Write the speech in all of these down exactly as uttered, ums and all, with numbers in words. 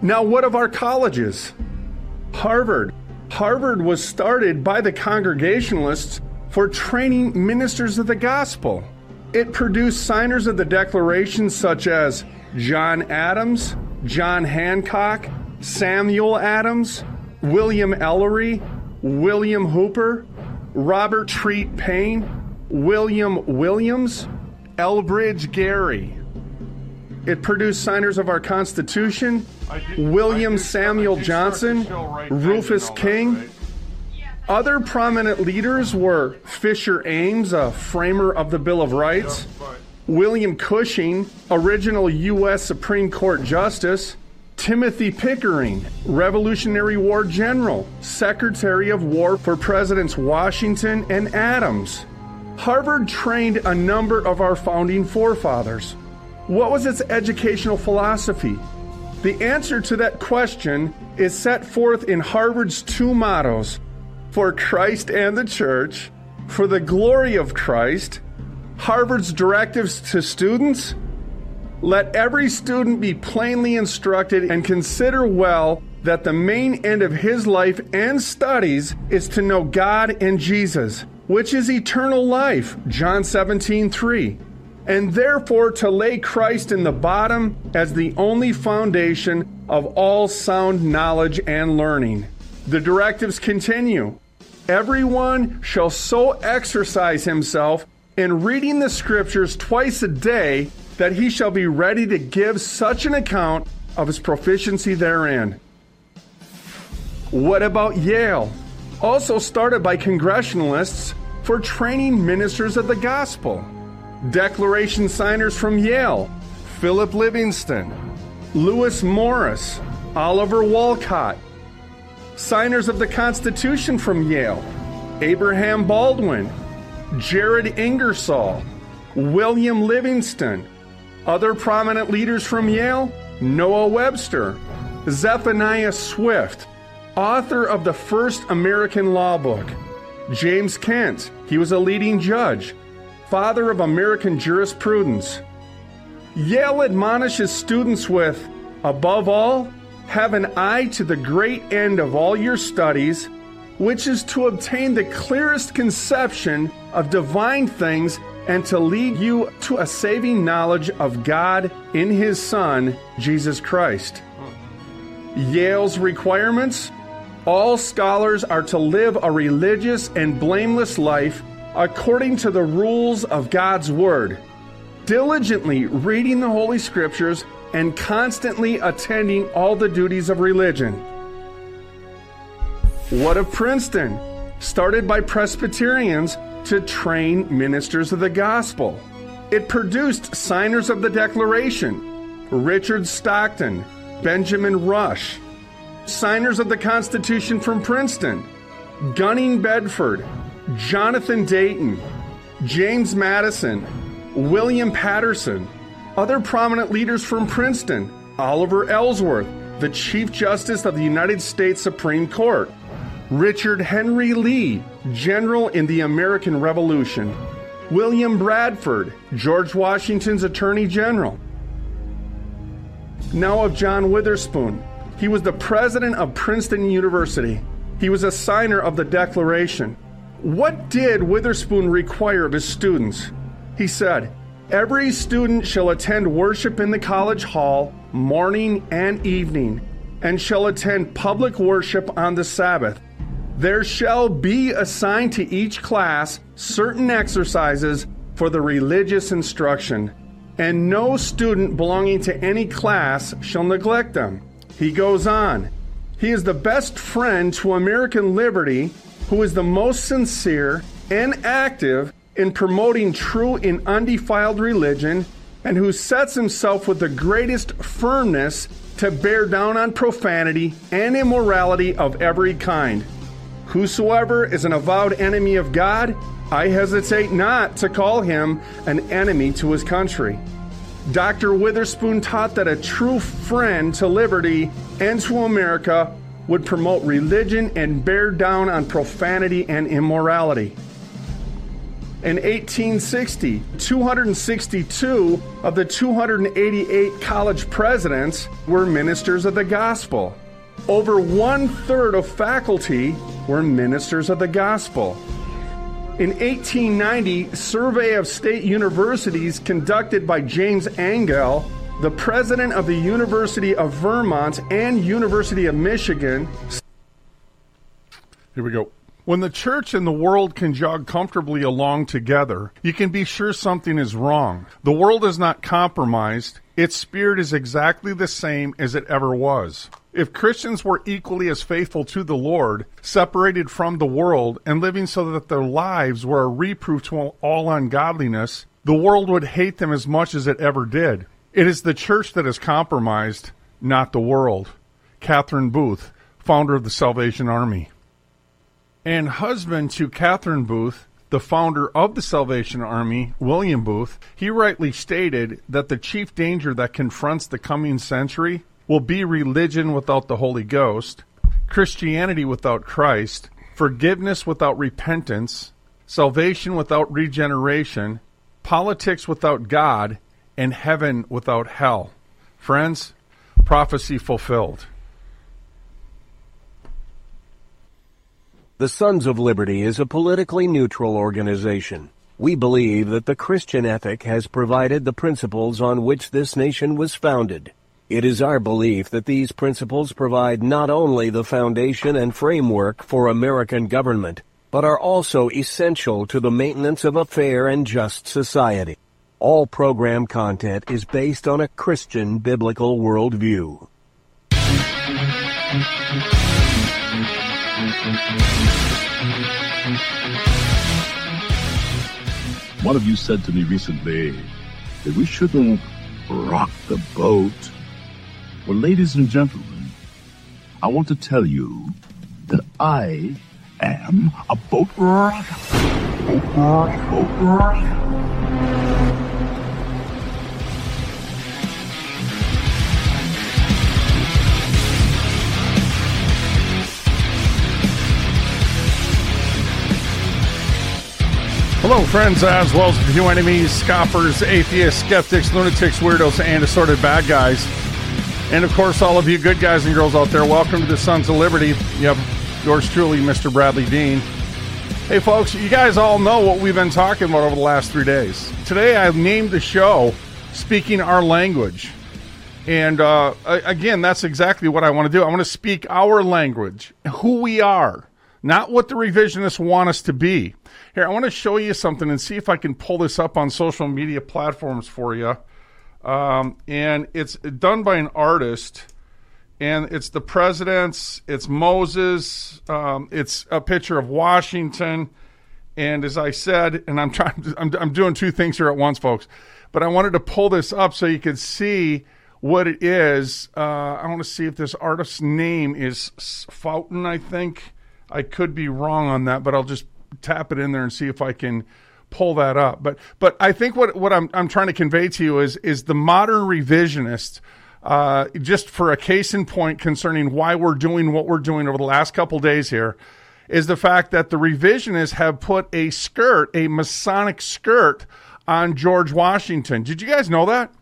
Now, what of our colleges? Harvard. Harvard was started by the Congregationalists for training ministers of the gospel. It produced signers of the Declaration such as John Adams, John Hancock, Samuel Adams, William Ellery, William Hooper, Robert Treat Paine, William Williams, Elbridge Gerry. It produced signers of our Constitution, William Samuel Johnson, Rufus King. Other prominent leaders were Fisher Ames, a framer of the Bill of Rights, William Cushing, original U S Supreme Court Justice, Timothy Pickering, Revolutionary War General, Secretary of War for Presidents Washington and Adams. Harvard trained a number of our founding forefathers. What was its educational philosophy? The answer to that question is set forth in Harvard's two mottos: for Christ and the church, for the glory of Christ. Harvard's directives to students: let every student be plainly instructed and consider well that the main end of his life and studies is to know God and Jesus, which is eternal life, John seventeen three, and therefore to lay Christ in the bottom as the only foundation of all sound knowledge and learning. The directives continue. Everyone shall so exercise himself in reading the scriptures twice a day that he shall be ready to give such an account of his proficiency therein. What about Yale? Also started by Congregationalists for training ministers of the gospel. Declaration signers from Yale: Philip Livingston, Lewis Morris, Oliver Wolcott. Signers of the Constitution from Yale: Abraham Baldwin, Jared Ingersoll, William Livingston. Other prominent leaders from Yale: Noah Webster, Zephaniah Swift, author of the first American law book. James Kent, he was a leading judge, father of American jurisprudence. Yale admonishes students with, above all, have an eye to the great end of all your studies, which is to obtain the clearest conception of divine things and to lead you to a saving knowledge of God in His Son, Jesus Christ. Yale's requirements: all scholars are to live a religious and blameless life according to the rules of God's Word, diligently reading the Holy Scriptures and constantly attending all the duties of religion. What of Princeton? Started by Presbyterians to train ministers of the gospel. It produced signers of the Declaration: Richard Stockton, Benjamin Rush. Signers of the Constitution from Princeton: Gunning Bedford, Jonathan Dayton, James Madison, William Patterson. Other prominent leaders from Princeton: Oliver Ellsworth, the Chief Justice of the United States Supreme Court; Richard Henry Lee, General in the American Revolution; William Bradford, George Washington's Attorney General. Now of John Witherspoon. He was the president of Princeton University. He was a signer of the Declaration. What did Witherspoon require of his students? He said, every student shall attend worship in the college hall morning and evening, and shall attend public worship on the Sabbath. There shall be assigned to each class certain exercises for the religious instruction, and no student belonging to any class shall neglect them. He goes on, he is the best friend to American liberty, who is the most sincere and active in promoting true and undefiled religion, and who sets himself with the greatest firmness to bear down on profanity and immorality of every kind. Whosoever is an avowed enemy of God, I hesitate not to call him an enemy to his country. Doctor Witherspoon taught that a true friend to liberty and to America would promote religion and bear down on profanity and immorality. In eighteen sixty, two hundred sixty-two of the two hundred eighty-eight college presidents were ministers of the gospel. Over one-third of faculty were ministers of the gospel. In eighteen ninety, survey of state universities conducted by James Angell, the president of the University of Vermont and University of Michigan. Here we go. When the church and the world can jog comfortably along together, you can be sure something is wrong. The world is not compromised. Its spirit is exactly the same as it ever was. If Christians were equally as faithful to the Lord, separated from the world, and living so that their lives were a reproof to all ungodliness, the world would hate them as much as it ever did. It is the church that is compromised, not the world. Catherine Booth, founder of the Salvation Army. And husband to Catherine Booth, the founder of the Salvation Army, William Booth, he rightly stated that the chief danger that confronts the coming century will be religion without the Holy Ghost, Christianity without Christ, forgiveness without repentance, salvation without regeneration, politics without God, and heaven without hell. Friends, prophecy fulfilled. The Sons of Liberty is a politically neutral organization. We believe that the Christian ethic has provided the principles on which this nation was founded. It is our belief that these principles provide not only the foundation and framework for American government, but are also essential to the maintenance of a fair and just society. All program content is based on a Christian biblical worldview. One of you said to me recently that we shouldn't rock the boat. Well, ladies and gentlemen, I want to tell you that I am a boat rocker. Boat rocker. Boat rocker. Hello, friends, as well as few enemies, scoffers, atheists, skeptics, lunatics, weirdos, and assorted bad guys. And, of course, all of you good guys and girls out there, welcome to the Sons of Liberty. You have yours truly, Mister Bradley Dean. Hey, folks, you guys all know what we've been talking about over the last three days. Today, I've named the show Speaking Our Language. And, uh, again, that's exactly what I want to do. I want to speak our language, who we are, not what the revisionists want us to be. Here, I want to show you something and see if I can pull this up on social media platforms for you. Um, and it's done by an artist, and it's the presidents, it's Moses, um, it's a picture of Washington. And as I said, and I'm trying, to, I'm, I'm doing two things here at once, folks, but I wanted to pull this up so you could see what it is. Uh, I want to see if this artist's name is Fountain, I think. I could be wrong on that, but I'll just tap it in there and see if I can pull that up. But but I think what what I'm I'm trying to convey to you is is the modern revisionist, uh, just for a case in point concerning why we're doing what we're doing over the last couple days here, is the fact that the revisionists have put a skirt, a Masonic skirt, on George Washington. Did you guys know that?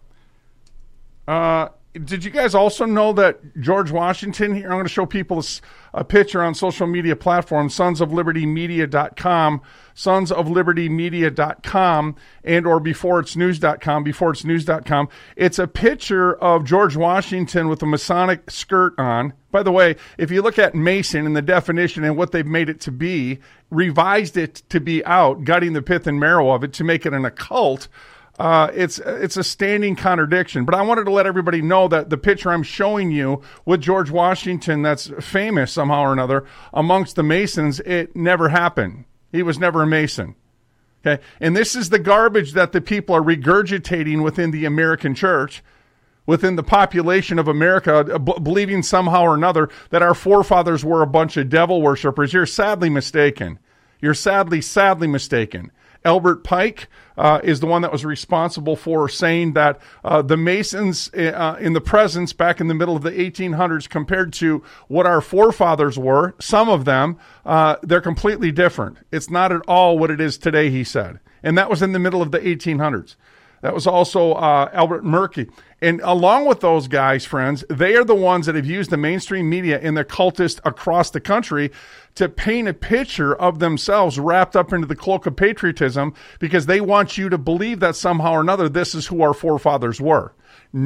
Uh, did you guys also know that George Washington, here I'm going to show people a, a picture on social media platforms, sons of liberty media dot com, sons of liberty media dot com, and or before it's news dot com, before it's news dot com. It's a picture of George Washington with a Masonic skirt on. By the way, if you look at Mason and the definition and what they've made it to be, revised it to be out, gutting the pith and marrow of it to make it an occult, Uh, it's it's a standing contradiction. But I wanted to let everybody know that the picture I'm showing you with George Washington that's famous somehow or another amongst the Masons, it never happened. He was never a Mason. Okay, and this is the garbage that the people are regurgitating within the American church, within the population of America, b- believing somehow or another that our forefathers were a bunch of devil worshipers. You're sadly mistaken. You're sadly, sadly mistaken. Albert Pike uh, is the one that was responsible for saying that uh, the Masons uh, in the presence back in the middle of the eighteen hundreds compared to what our forefathers were, some of them, uh, they're completely different. It's not at all what it is today, he said. And that was in the middle of the eighteen hundreds. That was also uh, Albert Murky. And along with those guys, friends, they are the ones that have used the mainstream media and the cultists across the country to paint a picture of themselves wrapped up into the cloak of patriotism, because they want you to believe that somehow or another this is who our forefathers were.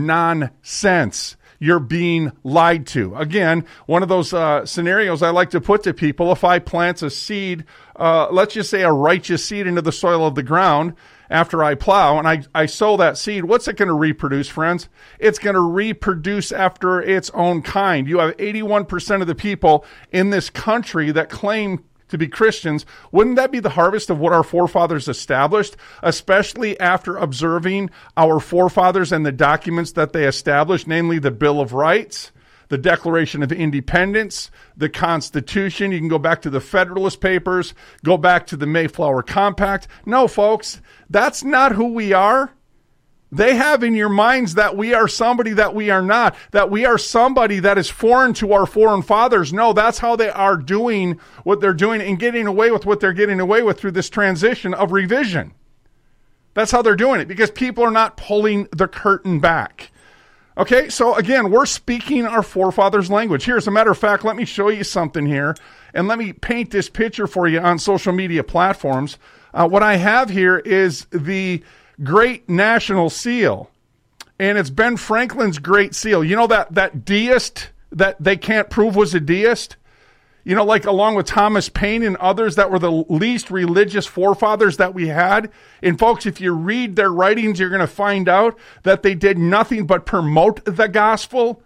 Nonsense. You're being lied to. Again, one of those uh, scenarios I like to put to people: if I plant a seed, uh, let's just say a righteous seed, into the soil of the ground after I plow, and I, I sow that seed, what's it going to reproduce, friends? It's going to reproduce after its own kind. You have eighty-one percent of the people in this country that claim to be Christians. Wouldn't that be the harvest of what our forefathers established, especially after observing our forefathers and the documents that they established, namely the Bill of Rights, the Declaration of Independence, the Constitution? You can go back to the Federalist Papers, go back to the Mayflower Compact. No, folks, that's not who we are. They have in your minds that we are somebody that we are not, that we are somebody that is foreign to our foreign fathers. No, that's how they are doing what they're doing and getting away with what they're getting away with through this transition of revision. That's how they're doing it, because people are not pulling the curtain back. Okay, so again, we're speaking our forefathers' language. Here, as a matter of fact, let me show you something here, and let me paint this picture for you on social media platforms. Uh, what I have here is the Great National Seal, and it's Ben Franklin's Great Seal. You know that that deist that they can't prove was a deist? You know, like along with Thomas Paine and others that were the least religious forefathers that we had. And folks, if you read their writings, you're going to find out that they did nothing but promote the gospel.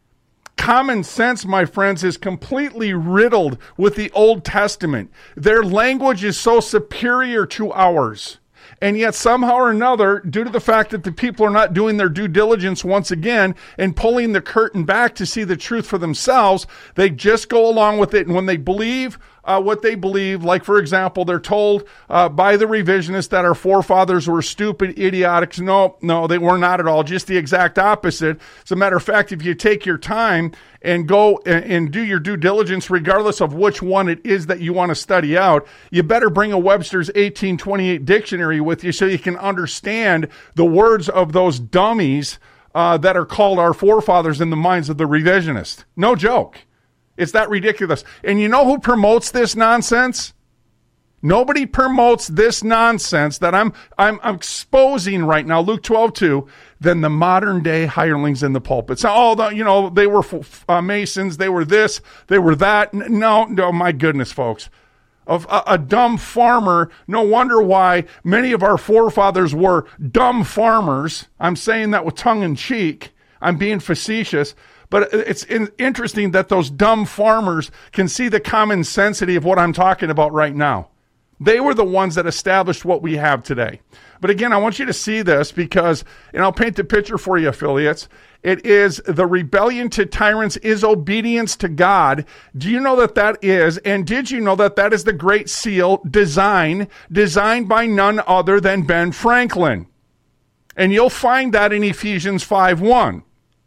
Common sense, my friends, is completely riddled with the Old Testament. Their language is so superior to ours. And yet somehow or another, due to the fact that the people are not doing their due diligence once again and pulling the curtain back to see the truth for themselves, they just go along with it. And when they believe uh, what they believe, like, for example, they're told uh, by the revisionists that our forefathers were stupid, idiotic. No, no, they were not at all. Just the exact opposite. As a matter of fact, if you take your time and go and, and do your due diligence, regardless of which one it is that you want to study out, you better bring a Webster's eighteen twenty-eight dictionary with you so you can understand the words of those dummies uh, that are called our forefathers in the minds of the revisionist. No joke. It's that ridiculous. And you know who promotes this nonsense? Nobody promotes this nonsense that I'm I'm, I'm exposing right now, Luke twelve two, than the modern day hirelings in the pulpit. So, oh, the, you know, they were uh, Masons, they were this, they were that. No, no, my goodness, folks. Of a, a dumb farmer, no wonder why many of our forefathers were dumb farmers. I'm saying that with tongue in cheek. I'm being facetious. But it's in, interesting that those dumb farmers can see the common sensity of what I'm talking about right now. They were the ones that established what we have today. But again, I want you to see this because, and I'll paint the picture for you, affiliates. It is the rebellion to tyrants is obedience to God. Do you know that that is, and did you know that that is the Great Seal design, designed by none other than Ben Franklin? And you'll find that in Ephesians five one.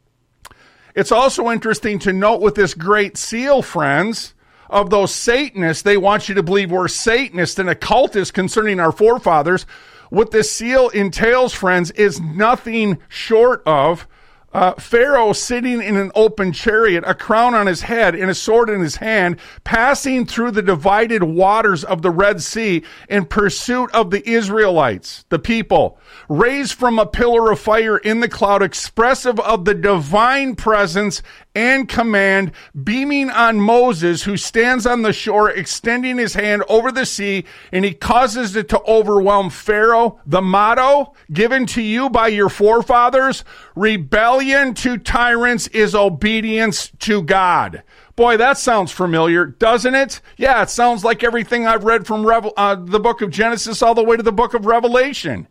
It's also interesting to note with this Great Seal, friends, of those Satanists, they want you to believe we're Satanists and occultists concerning our forefathers. What this seal entails, friends, is nothing short of uh, Pharaoh sitting in an open chariot, a crown on his head and a sword in his hand, passing through the divided waters of the Red Sea in pursuit of the Israelites, the people, raised from a pillar of fire in the cloud, expressive of the divine presence and command, beaming on Moses, who stands on the shore, extending his hand over the sea, and he causes it to overwhelm Pharaoh. The motto given to you by your forefathers: rebellion to tyrants is obedience to God. Boy, that sounds familiar, doesn't it? Yeah, it sounds like everything I've read from Revel- uh, the book of Genesis all the way to the book of Revelation.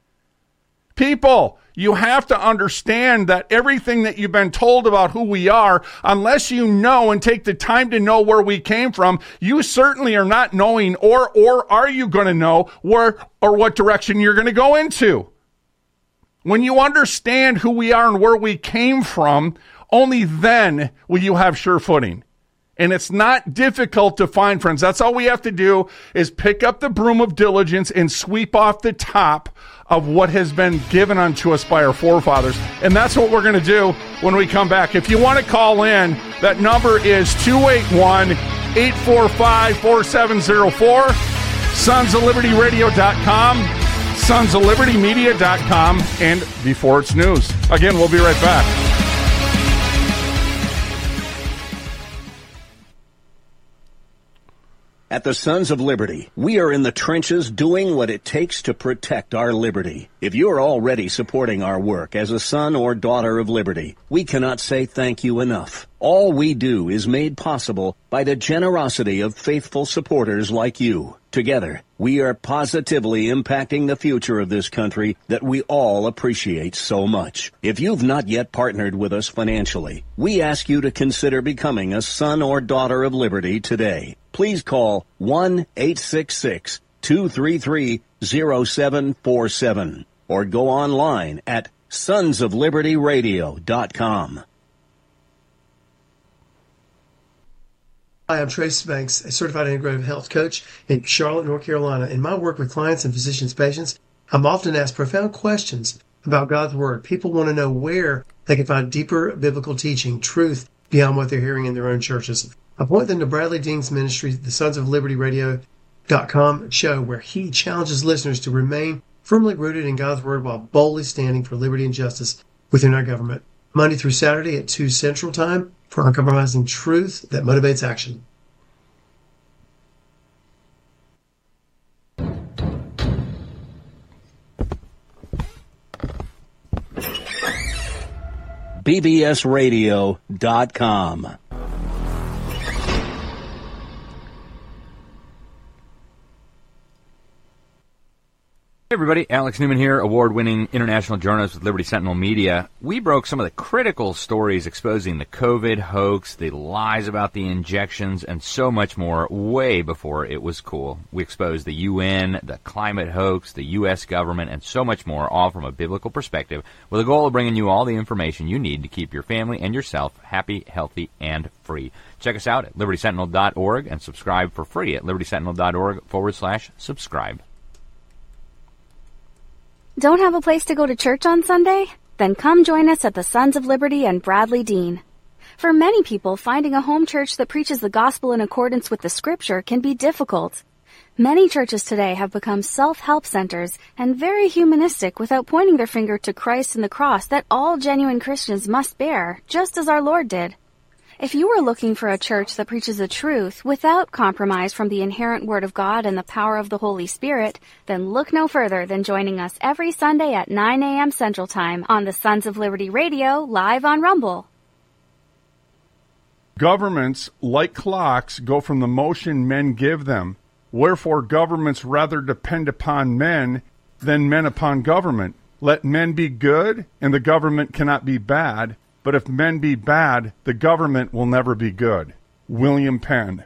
People, you have to understand that everything that you've been told about who we are, unless you know and take the time to know where we came from, you certainly are not knowing, or or are you going to know where or what direction you're going to go into. When you understand who we are and where we came from, only then will you have sure footing. And it's not difficult to find, friends. That's all we have to do is pick up the broom of diligence and sweep off the top of what has been given unto us by our forefathers. And that's what we're going to do when we come back. If you want to call in, that number is two eight one, eight four five, four seven zero four, sons of liberty radio dot com, sons of liberty media dot com, and Before It's News. Again, we'll be right back. At the Sons of Liberty, we are in the trenches doing what it takes to protect our liberty. If you're already supporting our work as a son or daughter of liberty, we cannot say thank you enough. All we do is made possible by the generosity of faithful supporters like you. Together, we are positively impacting the future of this country that we all appreciate so much. If you've not yet partnered with us financially, we ask you to consider becoming a son or daughter of liberty today. Please call one eight six six, two three three, zero seven four seven or go online at sons of liberty radio dot com. Hi, I'm Trace Banks, a certified integrative health coach in Charlotte, North Carolina. In my work with clients and physicians' patients, I'm often asked profound questions about God's Word. People want to know where they can find deeper biblical teaching, truth beyond what they're hearing in their own churches. I point them to Bradley Dean's ministry, the sons of liberty radio dot com show, where he challenges listeners to remain firmly rooted in God's Word while boldly standing for liberty and justice within our government. Monday through Saturday at two Central Time for uncompromising truth that motivates action. B B S radio dot com. Hey everybody, Alex Newman here, award-winning international journalist with Liberty Sentinel Media. We broke some of the critical stories exposing the COVID hoax, the lies about the injections, and so much more way before it was cool. We exposed the U N, the climate hoax, the U S government, and so much more, all from a biblical perspective, with a goal of bringing you all the information you need to keep your family and yourself happy, healthy, and free. Check us out at liberty sentinel dot org and subscribe for free at liberty sentinel dot org forward slash subscribe. Don't have a place to go to church on Sunday? Then come join us at the Sons of Liberty and Bradley Dean. For many people, finding a home church that preaches the gospel in accordance with the scripture can be difficult. Many churches today have become self-help centers and very humanistic without pointing their finger to Christ and the cross that all genuine Christians must bear, just as our Lord did. If you are looking for a church that preaches the truth without compromise from the inherent Word of God and the power of the Holy Spirit, then look no further than joining us every Sunday at nine a.m. Central Time on the Sons of Liberty Radio, live on Rumble. Governments, like clocks, go from the motion men give them. Wherefore governments rather depend upon men than men upon government. Let men be good, and the government cannot be bad. But if men be bad, the government will never be good. William Penn.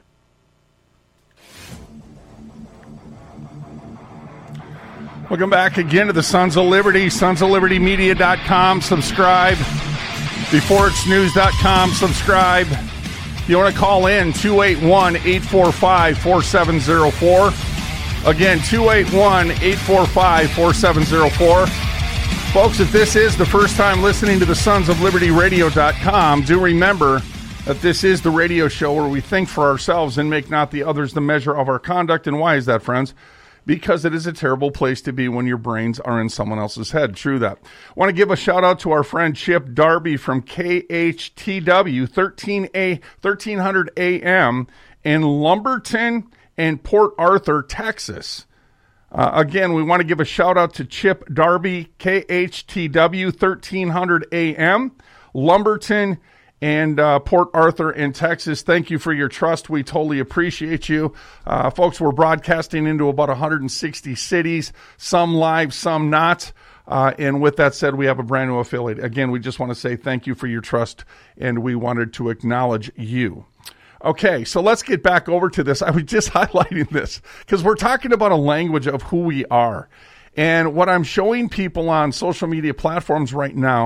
Welcome back again to the Sons of Liberty, sons of liberty media dot com. Subscribe. before it's news dot com. Subscribe. If you want to call in, two eight one, eight four five, four seven zero four. Again, two eight one, eight four five, four seven zero four. Folks, if this is the first time listening to the sons of liberty radio dot com, do remember that this is the radio show where we think for ourselves and make not the others the measure of our conduct. And why is that, friends? Because it is a terrible place to be when your brains are in someone else's head. True that. I want to give a shout out to our friend Chip Darby from K H T W thirteen hundred A M in Lumberton and Port Arthur, Texas. Uh, again, we want to give a shout out to Chip Darby, K H T W thirteen hundred A M, Lumberton, and uh, Port Arthur in Texas. Thank you for your trust. We totally appreciate you. Uh, folks, we're broadcasting into about one hundred sixty cities, some live, some not. Uh, and with that said, we have a brand new affiliate. Again, we just want to say thank you for your trust, and we wanted to acknowledge you. Okay, so let's get back over to this. I was just highlighting this because we're talking about a language of who we are. And what I'm showing people on social media platforms right now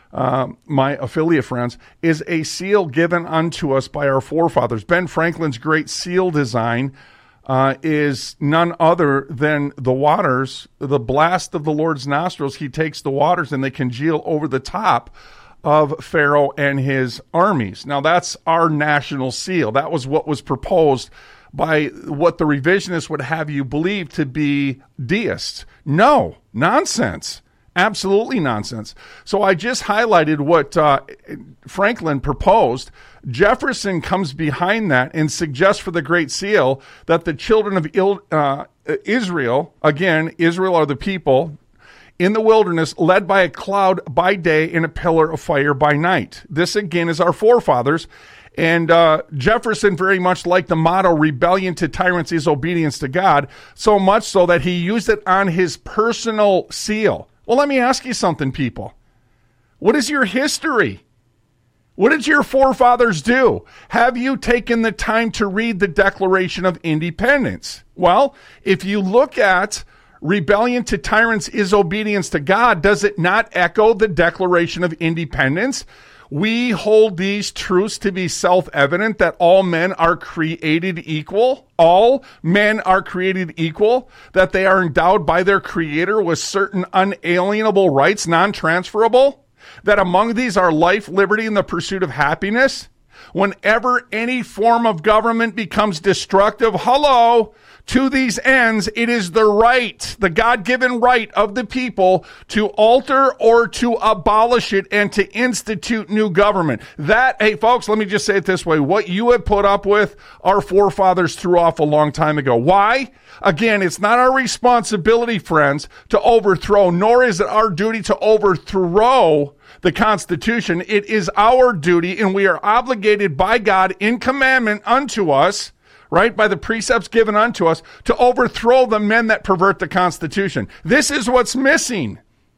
uh, my affiliate friends, is a seal given unto us by our forefathers. Ben Franklin's great seal design uh, is none other than the waters, the blast of the Lord's nostrils. He takes the waters and they congeal over the top of Pharaoh and his armies. Now, that's our national seal. That was what was proposed by what the revisionists would have you believe to be deists. No, nonsense. Absolutely nonsense. So I just highlighted what uh, Franklin proposed. Jefferson comes behind that and suggests for the Great Seal that the children of Il- uh, Israel, again, Israel are the people, in the wilderness, led by a cloud by day and a pillar of fire by night. This, again, is our forefathers. And uh, Jefferson very much liked the motto, rebellion to tyrants is obedience to God, so much so that he used it on his personal seal. Well, let me ask you something, people. What is your history? What did your forefathers do? Have you taken the time to read the Declaration of Independence? Well, if you look at rebellion to tyrants is obedience to God, does it not echo the Declaration of Independence? We hold these truths to be self-evident, that all men are created equal. All men are created equal, that they are endowed by their Creator with certain unalienable rights, non-transferable, that among these are life, liberty, and the pursuit of happiness. Whenever any form of government becomes destructive, hello, to these ends, it is the right, the God-given right of the people to alter or to abolish it and to institute new government. That, hey, folks, let me just say it this way. What you have put up with, our forefathers threw off a long time ago. Why? Again, it's not our responsibility, friends, to overthrow, nor is it our duty to overthrow the Constitution. It is our duty, and we are obligated by God in commandment unto us, right, by the precepts given unto us, to overthrow the men that pervert the Constitution. This is what's missing.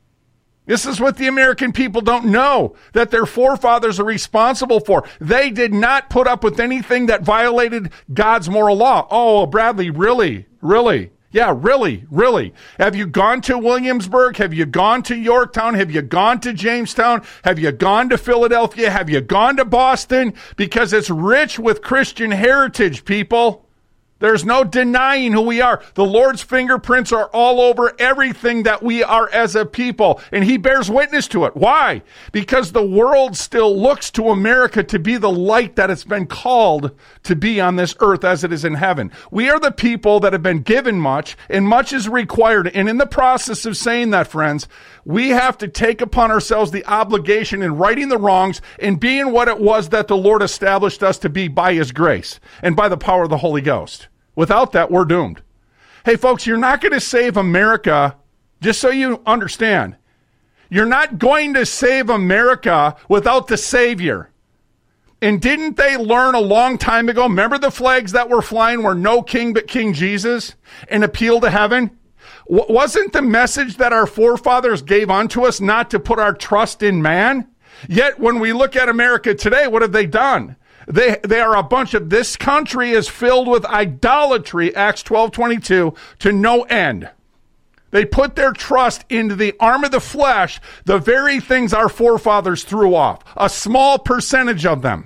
This is what the American people don't know, that their forefathers are responsible for. They did not put up with anything that violated God's moral law. Oh, Bradley, really? Really? Yeah, really, really. Have you gone to Williamsburg? Have you gone to Yorktown? Have you gone to Jamestown? Have you gone to Philadelphia? Have you gone to Boston? Because it's rich with Christian heritage, people. There's no denying who we are. The Lord's fingerprints are all over everything that we are as a people, and he bears witness to it. Why? Because the world still looks to America to be the light that it's been called to be on this earth as it is in heaven. We are the people that have been given much, and much is required. And in the process of saying that, friends, we have to take upon ourselves the obligation in righting the wrongs and being what it was that the Lord established us to be by his grace and by the power of the Holy Ghost. Without that, we're doomed. Hey, folks, you're not going to save America, just so you understand. You're not going to save America without the Savior. And didn't they learn a long time ago? Remember the flags that were flying were no king but King Jesus and appeal to heaven? W- wasn't the message that our forefathers gave unto us not to put our trust in man? Yet when we look at America today, what have they done? They they are a bunch of, this country is filled with idolatry, Acts twelve twenty-two, to no end. They put their trust into the arm of the flesh, the very things our forefathers threw off, a small percentage of them.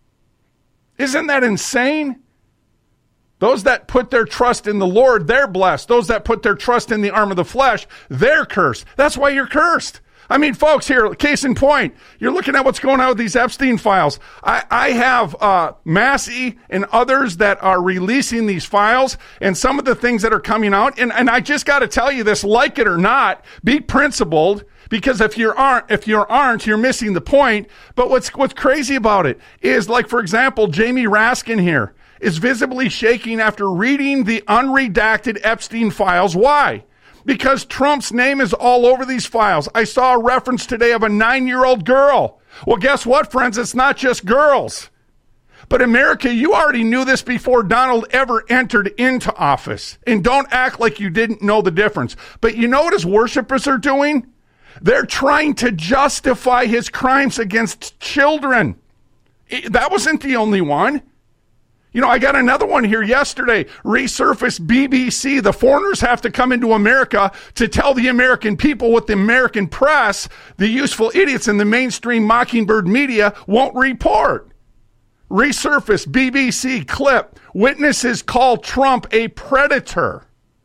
Isn't that insane? Those that put their trust in the Lord, they're blessed. Those that put their trust in the arm of the flesh, they're cursed. That's why you're cursed. I mean, folks, here, case in point, you're looking at what's going on with these Epstein files. I, I have uh, Massey and others that are releasing these files and some of the things that are coming out. And, and I just got to tell you this, like it or not, be principled, because if you aren't, if you aren't, you're missing the point. But what's what's crazy about it is, like, for example, Jamie Raskin here is visibly shaking after reading the unredacted Epstein files. Why? Because Trump's name is all over these files. I saw a reference today of a nine-year-old girl. Well, guess what, friends? It's not just girls. But America, you already knew this before Donald ever entered into office. And don't act like you didn't know the difference. But you know what his worshipers are doing? They're trying to justify his crimes against children. That wasn't the only one. You know, I got another one here yesterday. Resurfaced B B C. The foreigners have to come into America to tell the American people what the American press, the useful idiots in the mainstream Mockingbird media, won't report. Resurfaced B B C clip. Witnesses call Trump a predator.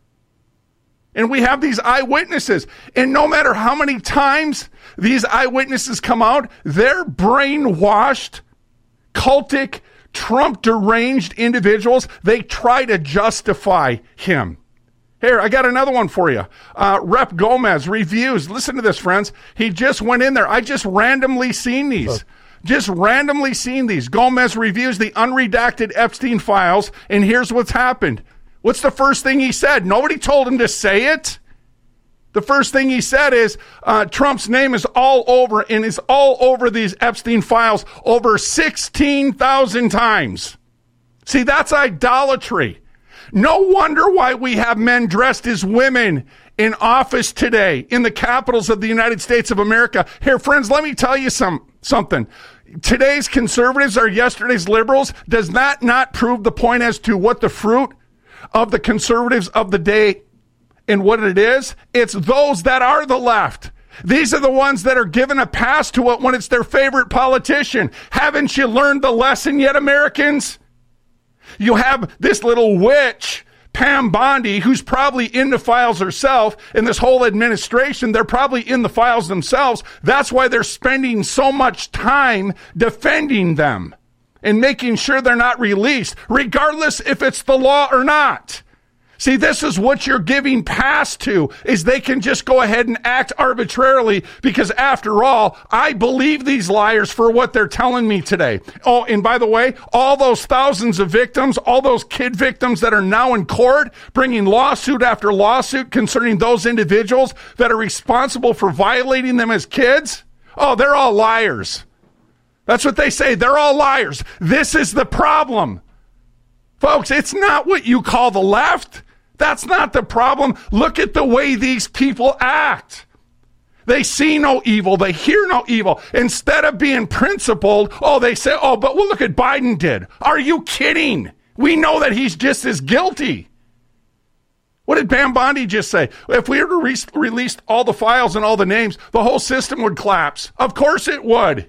And we have these eyewitnesses. And no matter how many times these eyewitnesses come out, they're brainwashed, cultic, Trump deranged individuals. They try to justify him. Here, I got another one for you. Uh, Rep Gomez reviews. Listen to this, friends. He just went in there. I just randomly seen these. Just randomly seen these. Gomez reviews the unredacted Epstein files, and here's what's happened. What's the first thing he said? Nobody told him to say it. The first thing he said is uh, Trump's name is all over and is all over these Epstein files over sixteen thousand times. See, that's idolatry. No wonder why we have men dressed as women in office today in the capitals of the United States of America. Here, friends, let me tell you some something. Today's conservatives are yesterday's liberals. Does that not prove the point as to what the fruit of the conservatives of the day and what it is? It's those that are the left. These are the ones that are given a pass to it when it's their favorite politician. Haven't you learned the lesson yet, Americans? You have this little witch, Pam Bondi, who's probably in the files herself, and this whole administration, they're probably in the files themselves. That's why they're spending so much time defending them and making sure they're not released, regardless if it's the law or not. See, this is what you're giving pass to, is they can just go ahead and act arbitrarily because, after all, I believe these liars for what they're telling me today. Oh, and by the way, all those thousands of victims, all those kid victims that are now in court, bringing lawsuit after lawsuit concerning those individuals that are responsible for violating them as kids, oh, they're all liars. That's what they say. They're all liars. This is the problem. Folks, it's not what you call the left. That's not the problem. Look at the way these people act. They see no evil. They hear no evil. Instead of being principled, oh, they say, oh, but well, look at Biden did. Are you kidding? We know that he's just as guilty. What did Pam Bondi just say? If we were to re- release all the files and all the names, the whole system would collapse. Of course it would.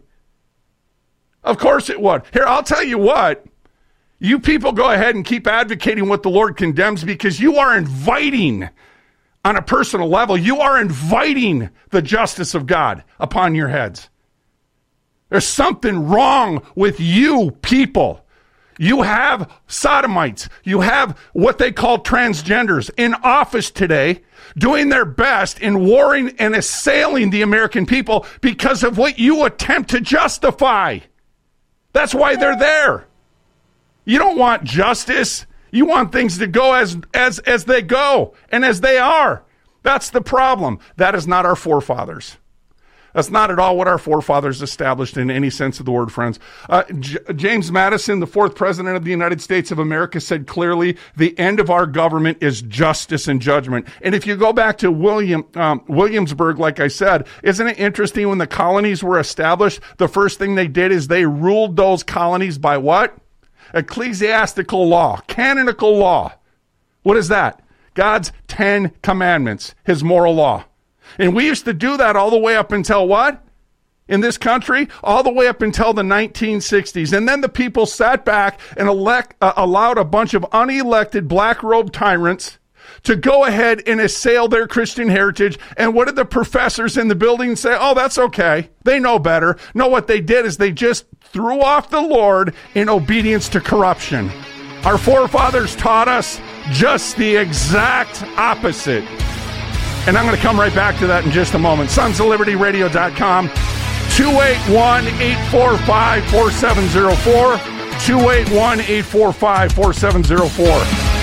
Of course it would. Here, I'll tell you what. You people go ahead and keep advocating what the Lord condemns, because you are inviting, on a personal level, you are inviting the justice of God upon your heads. There's something wrong with you people. You have sodomites. You have what they call transgenders in office today, doing their best in warring and assailing the American people because of what you attempt to justify. That's why they're there. You don't want justice. You want things to go as as as they go and as they are. That's the problem. That is not our forefathers. That's not at all what our forefathers established in any sense of the word, friends. Uh, J- James Madison, the fourth president of the United States of America, said clearly, the end of our government is justice and judgment. And if you go back to William um, Williamsburg, like I said, isn't it interesting when the colonies were established, the first thing they did is they ruled those colonies by what? Ecclesiastical law, canonical law. What is that? God's Ten Commandments, his moral law. And we used to do that all the way up until what? In this country? All the way up until the nineteen sixties. And then the people sat back and elect, uh, allowed a bunch of unelected black-robed tyrants to go ahead and assail their Christian heritage. And what did the professors in the building say? Oh, that's okay. They know better. No, what they did is they just threw off the Lord in obedience to corruption. Our forefathers taught us just the exact opposite. And I'm going to come right back to that in just a moment. sons of liberty radio dot com, two eight one, eight four five, four seven zero four, two eight one, eight four five, four seven zero four.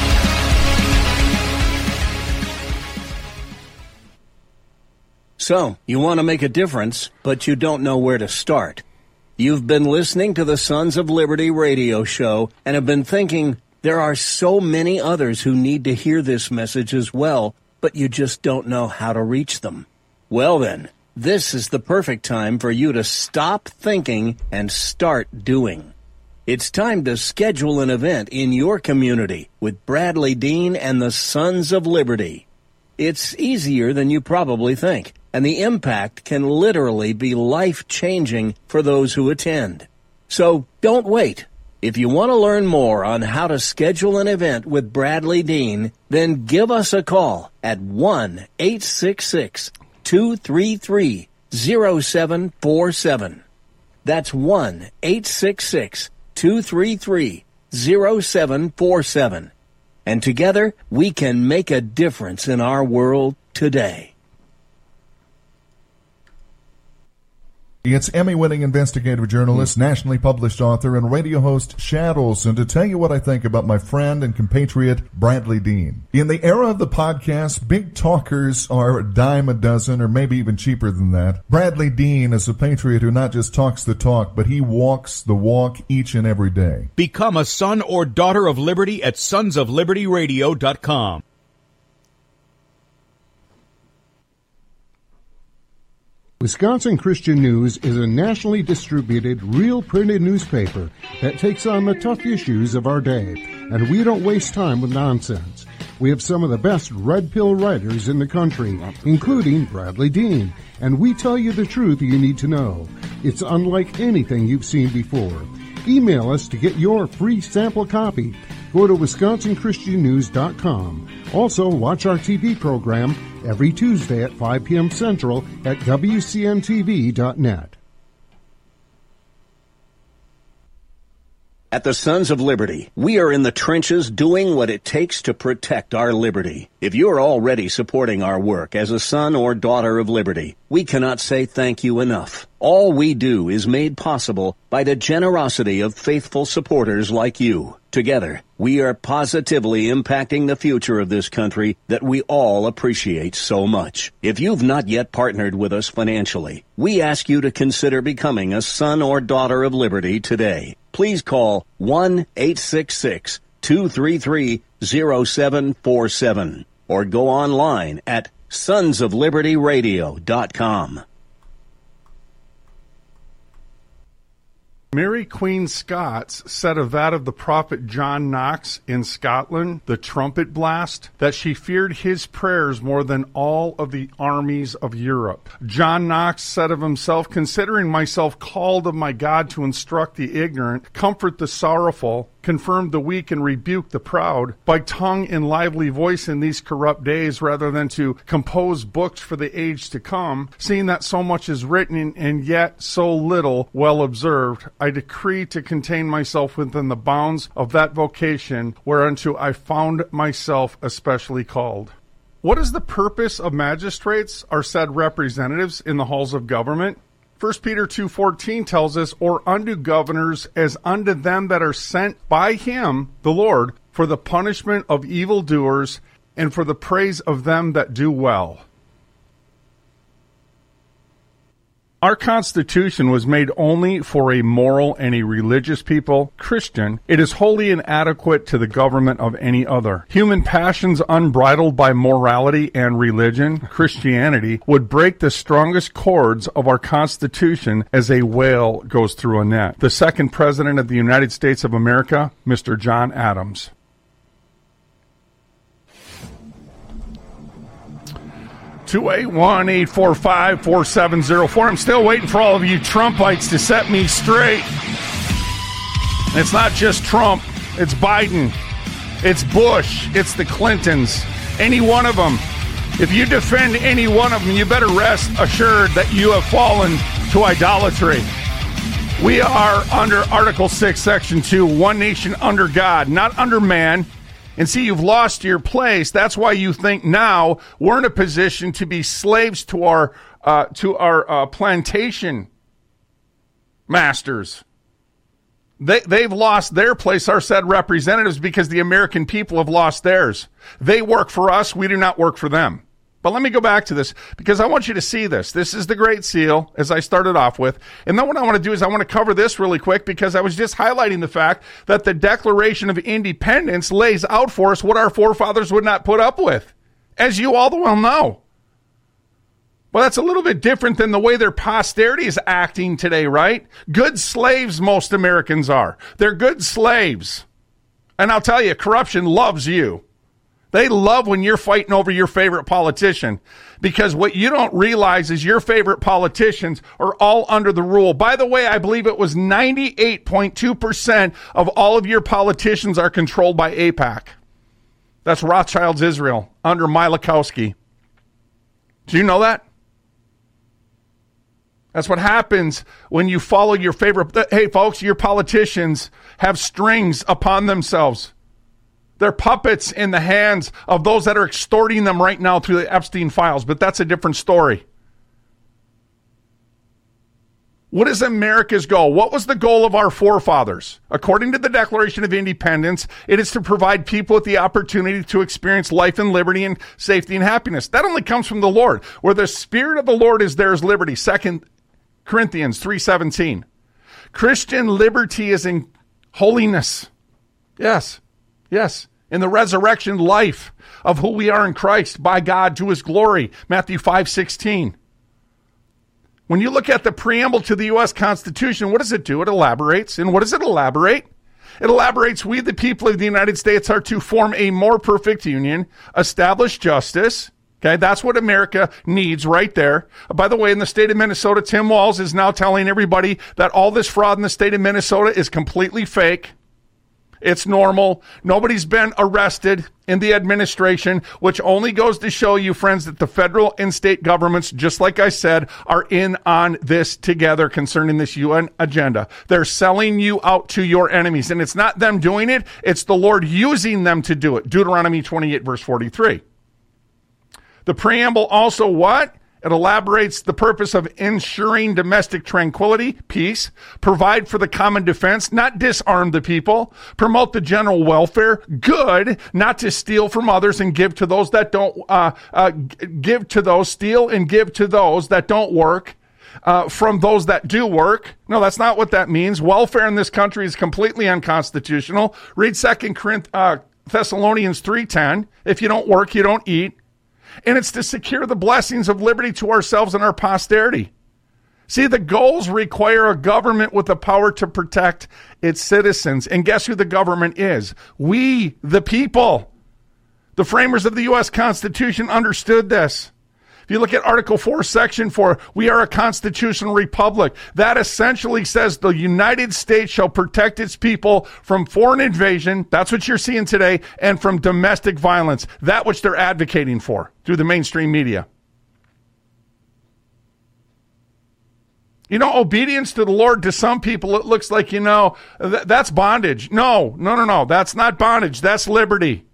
So, you want to make a difference, but you don't know where to start. You've been listening to the Sons of Liberty radio show and have been thinking, there are so many others who need to hear this message as well, but you just don't know how to reach them. Well then, this is the perfect time for you to stop thinking and start doing. It's time to schedule an event in your community with Bradley Dean and the Sons of Liberty. It's easier than you probably think, and the impact can literally be life-changing for those who attend. So don't wait. If you want to learn more on how to schedule an event with Bradley Dean, then give us a call at one eight six six, two three three, zero seven four seven. That's one eight six six, two three three, zero seven four seven. And together, we can make a difference in our world today. It's Emmy-winning investigative journalist, nationally published author, and radio host Shad Olson to tell you what I think about my friend and compatriot Bradley Dean. In the era of the podcast, big talkers are a dime a dozen, or maybe even cheaper than that. Bradley Dean is a patriot who not just talks the talk, but he walks the walk each and every day. Become a son or daughter of liberty at sons of liberty radio dot com. Wisconsin Christian News is a nationally distributed, real printed newspaper that takes on the tough issues of our day, and we don't waste time with nonsense. We have some of the best red pill writers in the country, including Bradley Dean, and we tell you the truth you need to know. It's unlike anything you've seen before. Email us to get your free sample copy. Go to wisconsin christian news dot com. Also, watch our T V program every Tuesday at five p.m. Central at W C N T V dot net. At the Sons of Liberty, we are in the trenches doing what it takes to protect our liberty. If you're already supporting our work as a son or daughter of liberty, we cannot say thank you enough. All we do is made possible by the generosity of faithful supporters like you. Together, we are positively impacting the future of this country that we all appreciate so much. If you've not yet partnered with us financially, we ask you to consider becoming a son or daughter of liberty today. Please call one eight six six, two three three, zero seven four seven or go online at sons of liberty radio dot com. Mary Queen Scots said of that of the prophet John Knox in Scotland, the trumpet blast, that she feared his prayers more than all of the armies of Europe. John Knox said of himself, considering myself called of my God to instruct the ignorant, comfort the sorrowful, confirm the weak, and rebuke the proud, by tongue and lively voice in these corrupt days, rather than to compose books for the age to come, seeing that so much is written and yet so little well observed, I decree to contain myself within the bounds of that vocation whereunto I found myself especially called. What is the purpose of magistrates, or said representatives, in the halls of government? First Peter two fourteen tells us, or unto governors as unto them that are sent by him, the Lord, for the punishment of evildoers and for the praise of them that do well. Our Constitution was made only for a moral and a religious people, Christian. It is wholly inadequate to the government of any other. Human passions unbridled by morality and religion, Christianity, would break the strongest cords of our Constitution as a whale goes through a net. The second President of the United States of America, Mister John Adams. two eight one, eight four five, four seven zero four. I'm still waiting for all of you Trumpites to set me straight. It's not just Trump. It's Biden. It's Bush. It's the Clintons. Any one of them. If you defend any one of them, you better rest assured that you have fallen to idolatry. We are under Article six, Section two, one nation under God, not under man. And see, you've lost your place. That's why you think now we're in a position to be slaves to our uh, to our uh, plantation masters. They, they've lost their place, our said representatives, because the American people have lost theirs. They work for us. We do not work for them. But let me go back to this, because I want you to see this. This is the Great Seal, as I started off with. And then what I want to do is I want to cover this really quick, because I was just highlighting the fact that the Declaration of Independence lays out for us what our forefathers would not put up with, as you all well know. Well, that's a little bit different than the way their posterity is acting today, right? Good slaves, most Americans are. They're good slaves. And I'll tell you, corruption loves you. They love when you're fighting over your favorite politician, because what you don't realize is your favorite politicians are all under the rule. By the way, I believe it was ninety-eight point two percent of all of your politicians are controlled by AIPAC. That's Rothschild's Israel under Milakowski. Do you know that? That's what happens when you follow your favorite. Hey, folks, your politicians have strings upon themselves. They're puppets in the hands of those that are extorting them right now through the Epstein files, but that's a different story. What is America's goal? What was the goal of our forefathers? According to the Declaration of Independence, it is to provide people with the opportunity to experience life and liberty and safety and happiness. That only comes from the Lord. Where the Spirit of the Lord is, there is liberty. Second Corinthians three seventeen. Christian liberty is in holiness. Yes, yes. In the resurrection life of who we are in Christ by God to his glory. Matthew five sixteen. When you look at the preamble to the U S Constitution, what does it do? It elaborates. And what does it elaborate? It elaborates, we the people of the United States are to form a more perfect union, establish justice. Okay, that's what America needs right there. By the way, in the state of Minnesota, Tim Walz is now telling everybody that all this fraud in the state of Minnesota is completely fake. It's normal. Nobody's been arrested in the administration, which only goes to show you, friends, that the federal and state governments, just like I said, are in on this together concerning this U N agenda. They're selling you out to your enemies, and it's not them doing it. It's the Lord using them to do it. Deuteronomy twenty-eight, verse forty-three. The preamble also what? It elaborates the purpose of ensuring domestic tranquility, peace, provide for the common defense, not disarm the people, promote the general welfare, good, not to steal from others and give to those that don't, uh, uh, give to those, steal and give to those that don't work, uh, from those that do work. No, that's not what that means. Welfare in this country is completely unconstitutional. Read Second Thessalonians three ten. If you don't work, you don't eat. And it's to secure the blessings of liberty to ourselves and our posterity. See, the goals require a government with the power to protect its citizens. And guess who the government is? We, the people. The framers of the U S Constitution understood this. If you look at Article four, Section four, we are a constitutional republic. That essentially says the United States shall protect its people from foreign invasion, that's what you're seeing today, and from domestic violence, that which they're advocating for through the mainstream media. You know, obedience to the Lord, to some people, it looks like, you know, th- that's bondage. No, no, no, no, that's not bondage, that's liberty.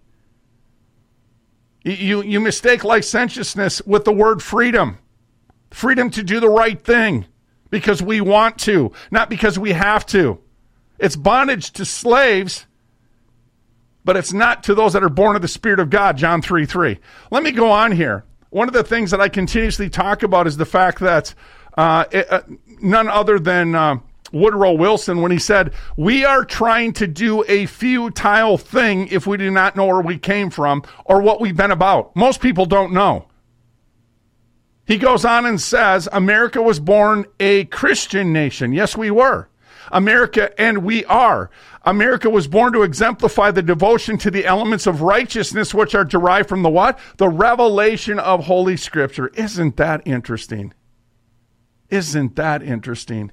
You, you mistake licentiousness with the word freedom. Freedom to do the right thing because we want to, not because we have to. It's bondage to slaves, but it's not to those that are born of the Spirit of God, John three three. Let me go on here. One of the things that I continuously talk about is the fact that uh, it, uh, none other than uh, Woodrow Wilson, when he said, we are trying to do a futile thing if we do not know where we came from or what we've been about. Most people don't know. He goes on and says, America was born a Christian nation. Yes, we were. America, and we are. America was born to exemplify the devotion to the elements of righteousness which are derived from the what? The revelation of Holy Scripture. Isn't that interesting? Isn't that interesting?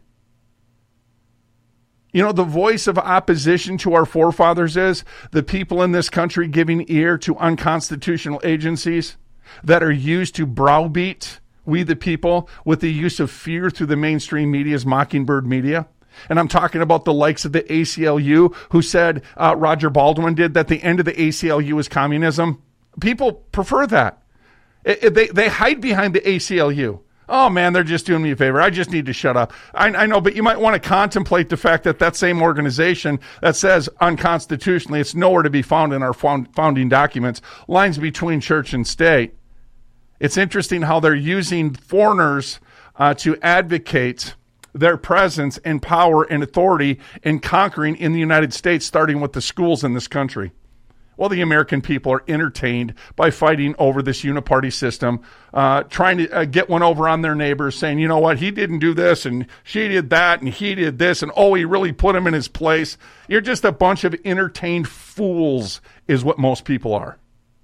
You know, the voice of opposition to our forefathers is the people in this country giving ear to unconstitutional agencies that are used to browbeat we the people with the use of fear through the mainstream media's mockingbird media. And I'm talking about the likes of the A C L U, who said, uh, Roger Baldwin did, that the end of the A C L U is communism. People prefer that. It, it, they, they hide behind the A C L U. Oh, man, they're just doing me a favor. I just need to shut up. I, I know, but you might want to contemplate the fact that that same organization that says unconstitutionally, it's nowhere to be found in our found, founding documents, lines between church and state. It's interesting how they're using foreigners uh, to advocate their presence and power and authority in conquering in the United States, starting with the schools in this country. Well, the American people are entertained by fighting over this uniparty system, uh, trying to uh, get one over on their neighbors, saying, you know what, he didn't do this, and she did that, and he did this, and oh, he really put him in his place. You're just a bunch of entertained fools, is what most people are.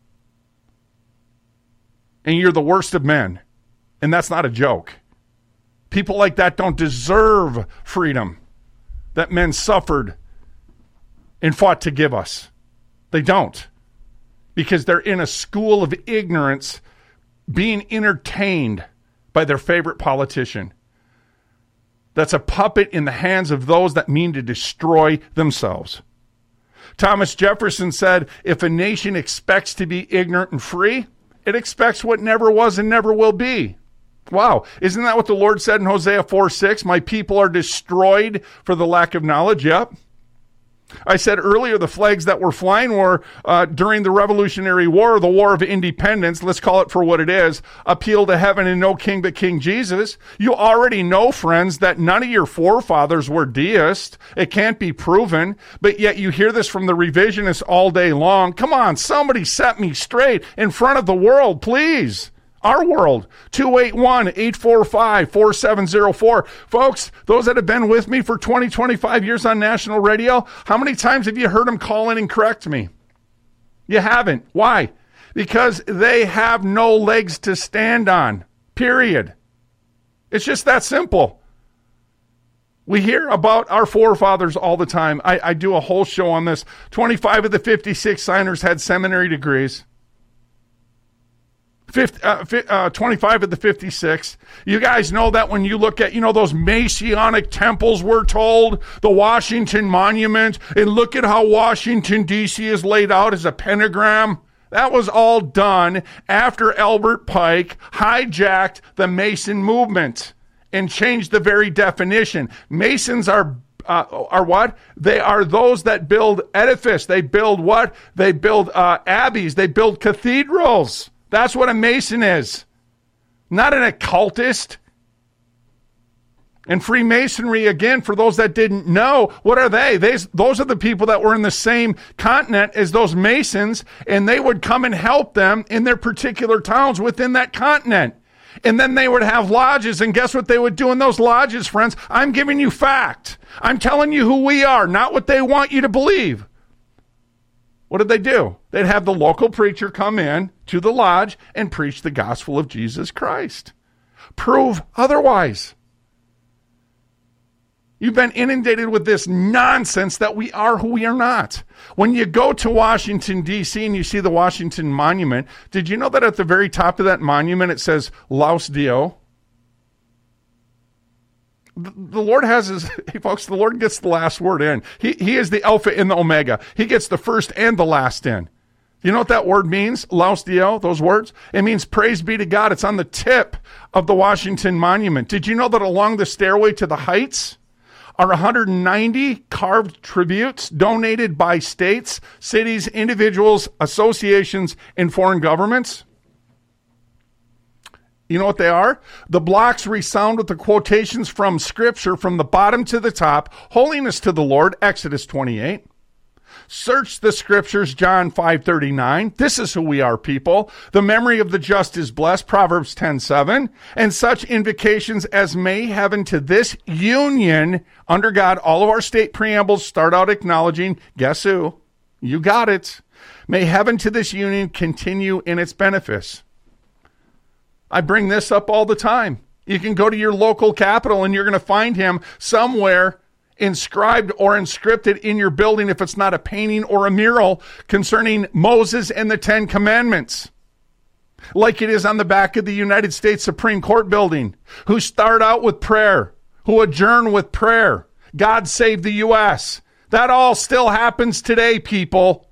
And you're the worst of men. And that's not a joke. People like that don't deserve freedom that men suffered and fought to give us. They don't. Because they're in a school of ignorance being entertained by their favorite politician. That's a puppet in the hands of those that mean to destroy themselves. Thomas Jefferson said, if a nation expects to be ignorant and free, it expects what never was and never will be. Wow. Isn't that what the Lord said in Hosea four six? My people are destroyed for the lack of knowledge. Yep. I said earlier the flags that were flying were uh, during the Revolutionary War, the War of Independence, let's call it for what it is, appeal to heaven and no king but King Jesus. You already know, friends, that none of your forefathers were deists. It can't be proven, but yet you hear this from the revisionists all day long. Come on, somebody set me straight in front of the world, please. Our world, two eight one, eight four five, four seven zero four. Folks, those that have been with me for twenty, twenty-five years on national radio, how many times have you heard them call in and correct me? You haven't. Why? Because they have no legs to stand on, period. It's just that simple. We hear about our forefathers all the time. I, I do a whole show on this. twenty-five of the fifty-six signers had seminary degrees. fifty, uh, uh, twenty-five of the fifty-six. You guys know that when you look at, you know, those Masonic temples, we're told, the Washington Monument, and look at how Washington, D C is laid out as a pentagram. That was all done after Albert Pike hijacked the Mason movement and changed the very definition. Masons are Uh, are what? They are those that build edifice. They build what? They build uh, abbeys. They build cathedrals. That's what a Mason is. Not an occultist. And Freemasonry, again, for those that didn't know, what are they? they? Those are the people that were in the same continent as those Masons, and they would come and help them in their particular towns within that continent. And then they would have lodges, and guess what they would do in those lodges, friends? I'm giving you fact. I'm telling you who we are, not what they want you to believe. What did they do? They'd have the local preacher come in to the lodge and preach the gospel of Jesus Christ. Prove otherwise. You've been inundated with this nonsense that we are who we are not. When you go to Washington, D C, and you see the Washington Monument, did you know that at the very top of that monument it says Laus Deo? The Lord has his, hey folks, the Lord gets the last word in. He, he is the Alpha and the Omega. He gets the first and the last in. You know what that word means? Laus Deo, those words? It means praise be to God. It's on the tip of the Washington Monument. Did you know that along the stairway to the heights are one hundred ninety carved tributes donated by states, cities, individuals, associations, and foreign governments? You know what they are? The blocks resound with the quotations from Scripture from the bottom to the top. Holiness to the Lord, Exodus twenty-eight. Search the Scriptures, John five thirty-nine. This is who we are, people. The memory of the just is blessed, Proverbs ten seven. And such invocations as may heaven to this union under God. All of our state preambles start out acknowledging, guess who? You got it. May heaven to this union continue in its benefice. I bring this up all the time. You can go to your local capital and you're going to find him somewhere inscribed or inscripted in your building, if it's not a painting or a mural, concerning Moses and the Ten Commandments. Like it is on the back of the United States Supreme Court building, who start out with prayer, who adjourn with prayer. God save the U S. That all still happens today, people.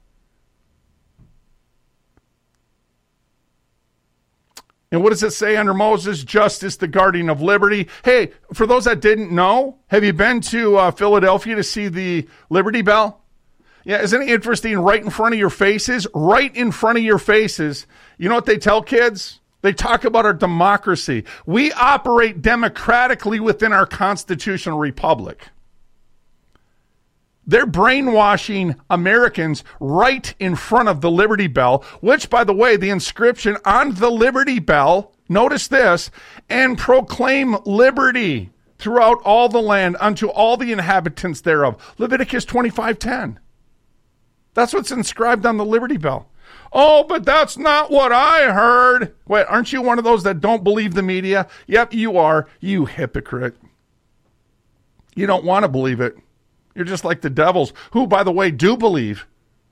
And what does it say under Moses? Justice, the guardian of liberty. Hey, for those that didn't know, have you been to uh, Philadelphia to see the Liberty Bell? Yeah, isn't it interesting? Right in front of your faces, right in front of your faces. You know what they tell kids? They talk about our democracy. We operate democratically within our constitutional republic. They're brainwashing Americans right in front of the Liberty Bell, which, by the way, the inscription on the Liberty Bell, notice this, and proclaim liberty throughout all the land unto all the inhabitants thereof. Leviticus twenty-five ten. That's what's inscribed on the Liberty Bell. Oh, but that's not what I heard. Wait, aren't you one of those that don't believe the media? Yep, you are, you hypocrite. You don't want to believe it. You're just like the devils, who, by the way, do believe.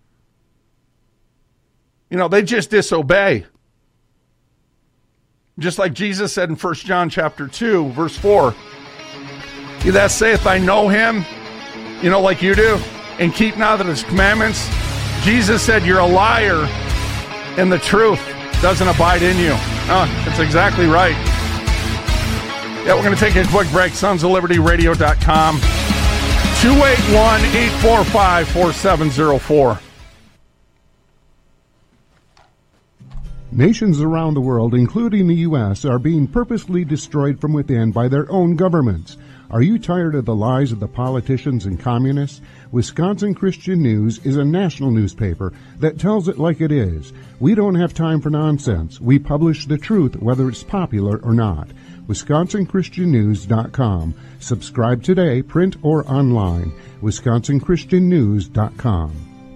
You know, they just disobey. Just like Jesus said in First John chapter two, verse four, he that saith, I know him, you know, like you do, and keep not of his commandments, Jesus said, you're a liar, and the truth doesn't abide in you. Oh, that's exactly right. Yeah, we're going to take a quick break. sons of liberty radio dot com. two eight one, eight four five, four seven zero four. Nations around the world, including the U S, are being purposely destroyed from within by their own governments. Are you tired of the lies of the politicians and communists? Wisconsin Christian News is a national newspaper that tells it like it is. We don't have time for nonsense. We publish the truth, whether it's popular or not. wisconsin christian news dot com. Subscribe today, print or online. wisconsin christian news dot com.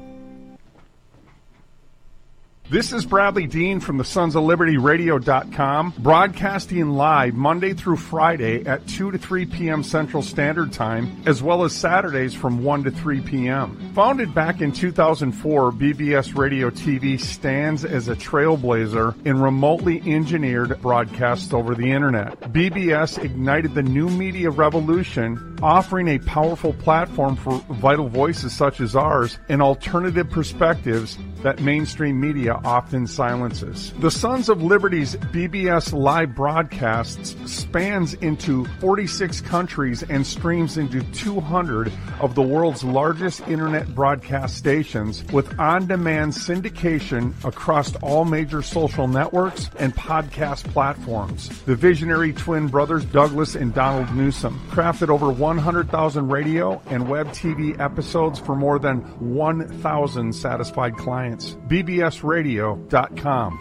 This is Bradley Dean from the sons of liberty radio dot com, broadcasting live Monday through Friday at two to three p.m. Central Standard Time, as well as Saturdays from one to three p.m. Founded back in two thousand four, B B S Radio T V stands as a trailblazer in remotely engineered broadcasts over the Internet. B B S ignited the new media revolution, offering a powerful platform for vital voices such as ours and alternative perspectives that mainstream media often silences. The Sons of Liberty's B B S live broadcasts spans into forty-six countries and streams into two hundred of the world's largest internet broadcast stations, with on-demand syndication across all major social networks and podcast platforms. The visionary twin brothers Douglas and Donald Newsom crafted over one hundred thousand radio and web T V episodes for more than one thousand satisfied clients. B B S radio dot com.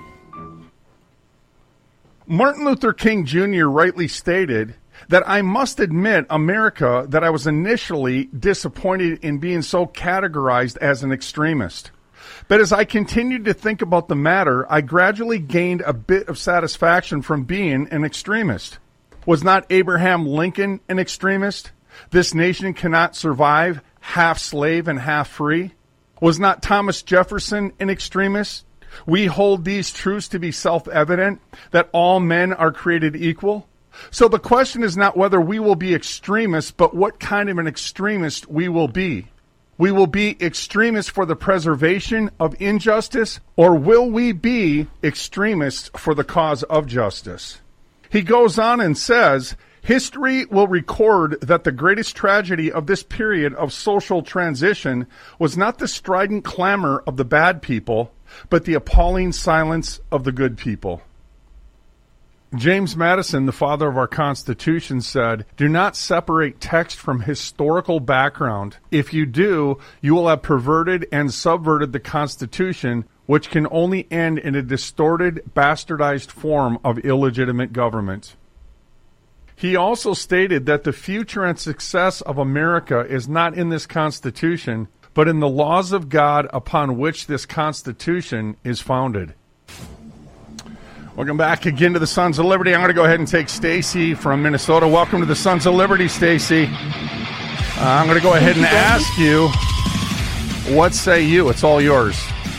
Martin Luther King Junior rightly stated that I must admit, America, that I was initially disappointed in being so categorized as an extremist. But as I continued to think about the matter, I gradually gained a bit of satisfaction from being an extremist. Was not Abraham Lincoln an extremist? This nation cannot survive half slave and half free. Was not Thomas Jefferson an extremist? We hold these truths to be self-evident, that all men are created equal. So the question is not whether we will be extremists, but what kind of an extremist we will be. We will be extremists for the preservation of injustice, or will we be extremists for the cause of justice? He goes on and says, history will record that the greatest tragedy of this period of social transition was not the strident clamor of the bad people, but the appalling silence of the good people. James Madison, the father of our Constitution, said, do not separate text from historical background. If you do, you will have perverted and subverted the Constitution, which can only end in a distorted, bastardized form of illegitimate government. He also stated that the future and success of America is not in this Constitution, but in the laws of God upon which this Constitution is founded. Welcome back again to the Sons of Liberty. I'm going to go ahead and take Stacy from Minnesota. Welcome to the Sons of Liberty, Stacy. Uh, I'm going to go ahead and ask you, what say you? It's all yours.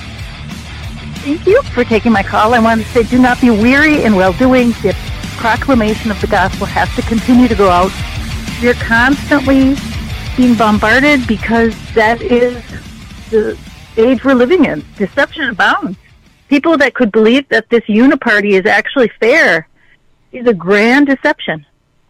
Thank you for taking my call. I want to say, do not be weary in well-doing. The proclamation of the gospel has to continue to go out. You're constantly being bombarded because that is the age we're living in. Deception abounds. People that could believe that this uniparty is actually fair is a grand deception.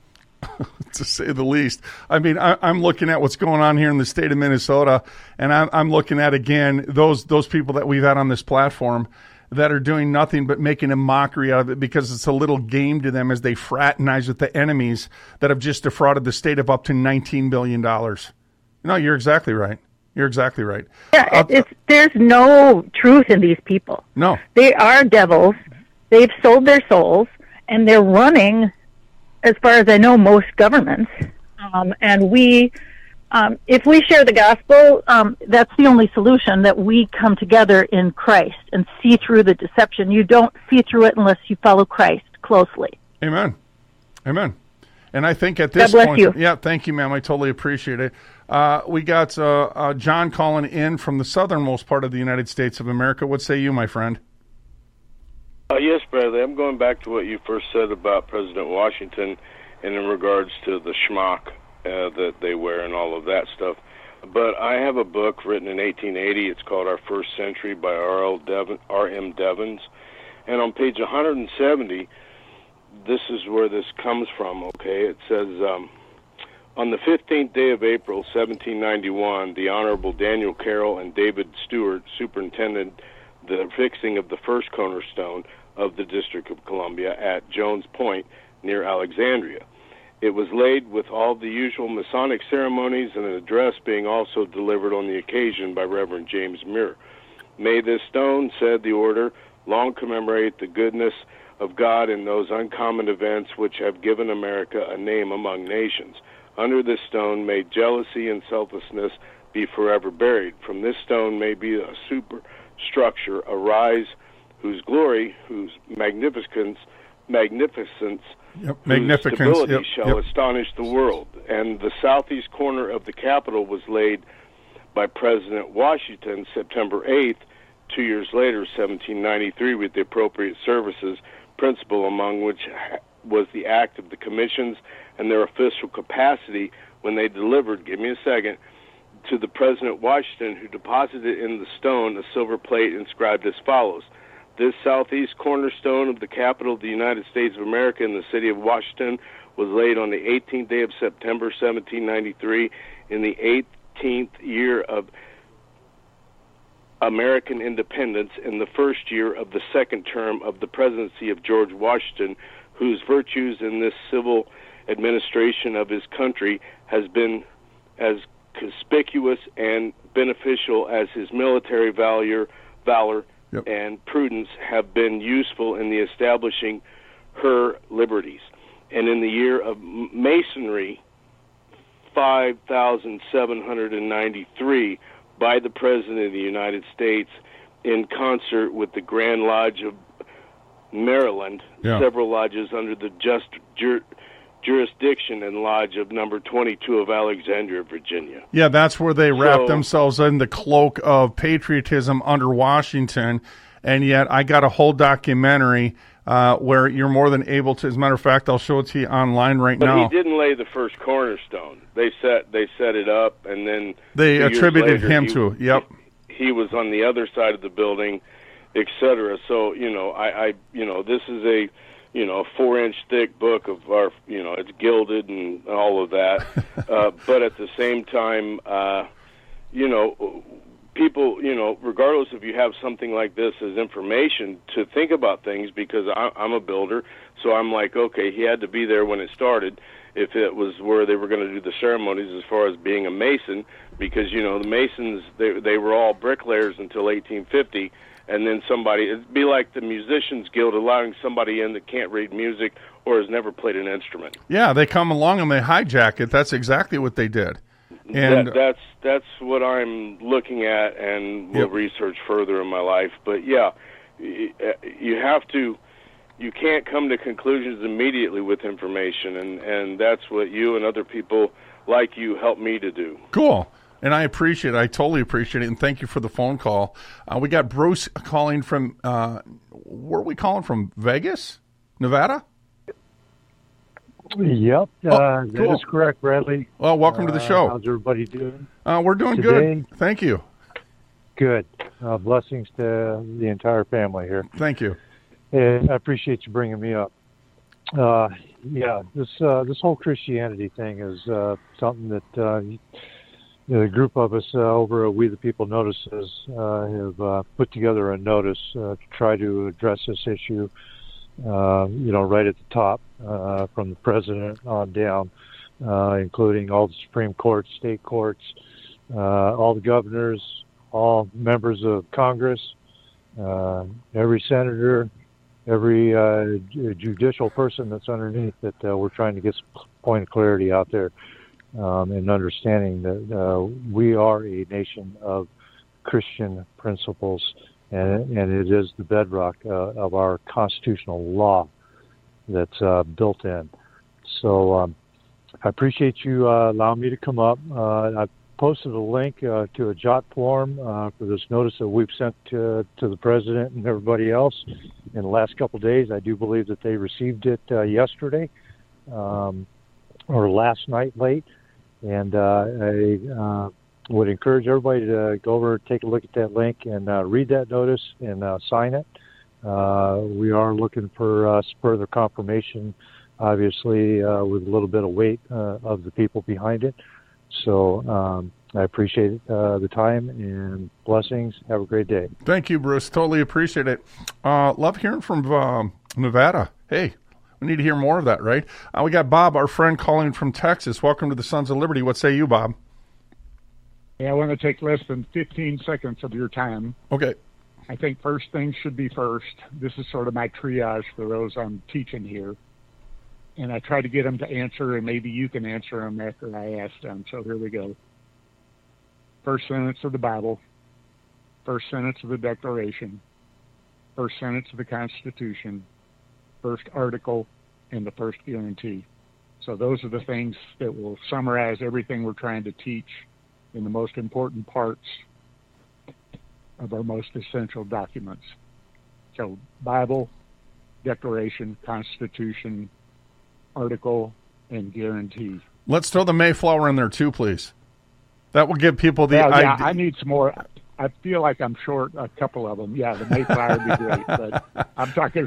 To say the least. I mean, I, I'm looking at what's going on here in the state of Minnesota, and I'm, I'm looking at, again, those those people that we've had on this platform that are doing nothing but making a mockery out of it because it's a little game to them as they fraternize with the enemies that have just defrauded the state of up to nineteen billion dollars. No, you're exactly right. You're exactly right. Yeah, it's, there's no truth in these people. No. They are devils. They've sold their souls, and they're running, as far as I know, most governments. Um, and we, um, if we share the gospel, um, that's the only solution, that we come together in Christ and see through the deception. You don't see through it unless you follow Christ closely. Amen. Amen. And I think at this God bless point, you. yeah, thank you, ma'am. I totally appreciate it. Uh, we got uh, uh, John calling in from the southernmost part of the United States of America. What say you, my friend? Uh, yes, Bradley. I'm going back to what you first said about President Washington and in regards to the schmuck uh, that they wear and all of that stuff. But I have a book written in eighteen eighty. It's called Our First Century by R L Devon, R M Devons. And on page one hundred seventy, this is where this comes from, okay? It says, um, on the fifteenth day of April, seventeen ninety-one, the Honorable Daniel Carroll and David Stewart superintended the fixing of the first cornerstone of the District of Columbia at Jones Point near Alexandria. It was laid with all the usual Masonic ceremonies and an address being also delivered on the occasion by Reverend James Muir. May this stone, said the order, long commemorate the goodness of God in those uncommon events which have given America a name among nations. Under this stone may jealousy and selflessness be forever buried. From this stone may be a superstructure arise whose glory, whose magnificence, magnificence, Yep. whose Magnificence. stability Yep. shall Yep. astonish the world. And the southeast corner of the Capitol was laid by President Washington September eighth, two years later, seventeen ninety-three, with the appropriate services, principal among which was the act of the commissions and their official capacity when they delivered, give me a second, to the President Washington, who deposited in the stone a silver plate inscribed as follows: this southeast cornerstone of the Capitol of the United States of America in the city of Washington was laid on the eighteenth day of September, seventeen ninety-three, in the eighteenth year of American independence, in the first year of the second term of the presidency of George Washington, whose virtues in this civil administration of his country has been as conspicuous and beneficial as his military valor, valor Yep. and prudence have been useful in the establishing her liberties. And in the year of Masonry, five thousand seven hundred ninety-three, by the President of the United States, in concert with the Grand Lodge of Maryland, yeah. several lodges under the just jur- jurisdiction and lodge of number twenty-two of Alexandria, Virginia. Yeah, that's where they wrap so, themselves in the cloak of patriotism under Washington, and yet I got a whole documentary uh, where you're more than able to. As a matter of fact, I'll show it to you online right but now. But he didn't lay the first cornerstone. They set they set it up, and then they attributed later, him he, to it. Yep, he, he was on the other side of the building, et cetera. So you know, I, I you know, this is a you know, a four-inch thick book of our, you know, it's gilded and all of that. uh, but at the same time, uh, you know, people, you know, regardless if you have something like this as information, to think about things, because I, I'm a builder, so I'm like, okay, he had to be there when it started, if it was where they were going to do the ceremonies as far as being a Mason, because, you know, the Masons, they, they were all bricklayers until eighteen fifty, and then somebody, it'd be like the Musicians Guild allowing somebody in that can't read music or has never played an instrument. Yeah, they come along and they hijack it. That's exactly what they did. And that, that's that's what I'm looking at and will yep. research further in my life. But yeah, you have to, you can't come to conclusions immediately with information, and, and that's what you and other people like you help me to do. Cool. And I appreciate it. I totally appreciate it. And thank you for the phone call. Uh, we got Bruce calling from, uh, where are we calling from? Vegas? Nevada? Yep. Oh, uh, cool. That is correct, Bradley. Well, welcome uh, to the show. How's everybody doing? Uh, we're doing Today? good. Thank you. Good. Uh, blessings to the entire family here. Thank you. And I appreciate you bringing me up. Uh, yeah, this uh, this whole Christianity thing is uh, something that uh, you know, a group of us uh, over at We the People Notices uh, have uh, put together a notice uh, to try to address this issue, uh, you know, right at the top, uh, from the president on down, uh, including all the Supreme Courts, state courts, uh, all the governors, all members of Congress, uh, every senator, every uh, judicial person that's underneath that uh, we're trying to get some point of clarity out there um, and understanding that uh, we are a nation of Christian principles, and, and it is the bedrock uh, of our constitutional law that's uh, built in. So um, I appreciate you uh, allowing me to come up. Uh, I posted a link uh, to a jot form uh, for this notice that we've sent to, to the president and everybody else in the last couple of days. I do believe that they received it uh, yesterday um, or last night late, and uh, I uh, would encourage everybody to go over, take a look at that link, and uh, read that notice and uh, sign it. Uh, we are looking for uh, further confirmation, obviously, uh, with a little bit of weight uh, of the people behind it. So um, I appreciate uh, the time and blessings. Have a great day. Thank you, Bruce. Totally appreciate it. Uh, love hearing from uh, Nevada. Hey, we need to hear more of that, right? Uh, we got Bob, our friend, calling from Texas. Welcome to the Sons of Liberty. What say you, Bob? Yeah, I want to take less than fifteen seconds of your time. Okay. I think first things should be first. This is sort of my triage for those I'm teaching here. And I try to get them to answer, and maybe you can answer them after I ask them. So here we go. First sentence of the Bible. First sentence of the Declaration. First sentence of the Constitution. First article, and the first guarantee. So those are the things that will summarize everything we're trying to teach in the most important parts of our most essential documents. So Bible, Declaration, Constitution, article, and guarantee. Let's throw the Mayflower in there too, please. That will give people the well, yeah, idea. I need some more. I feel like I'm short a couple of them. Yeah, the Mayflower would be great, but I'm talking.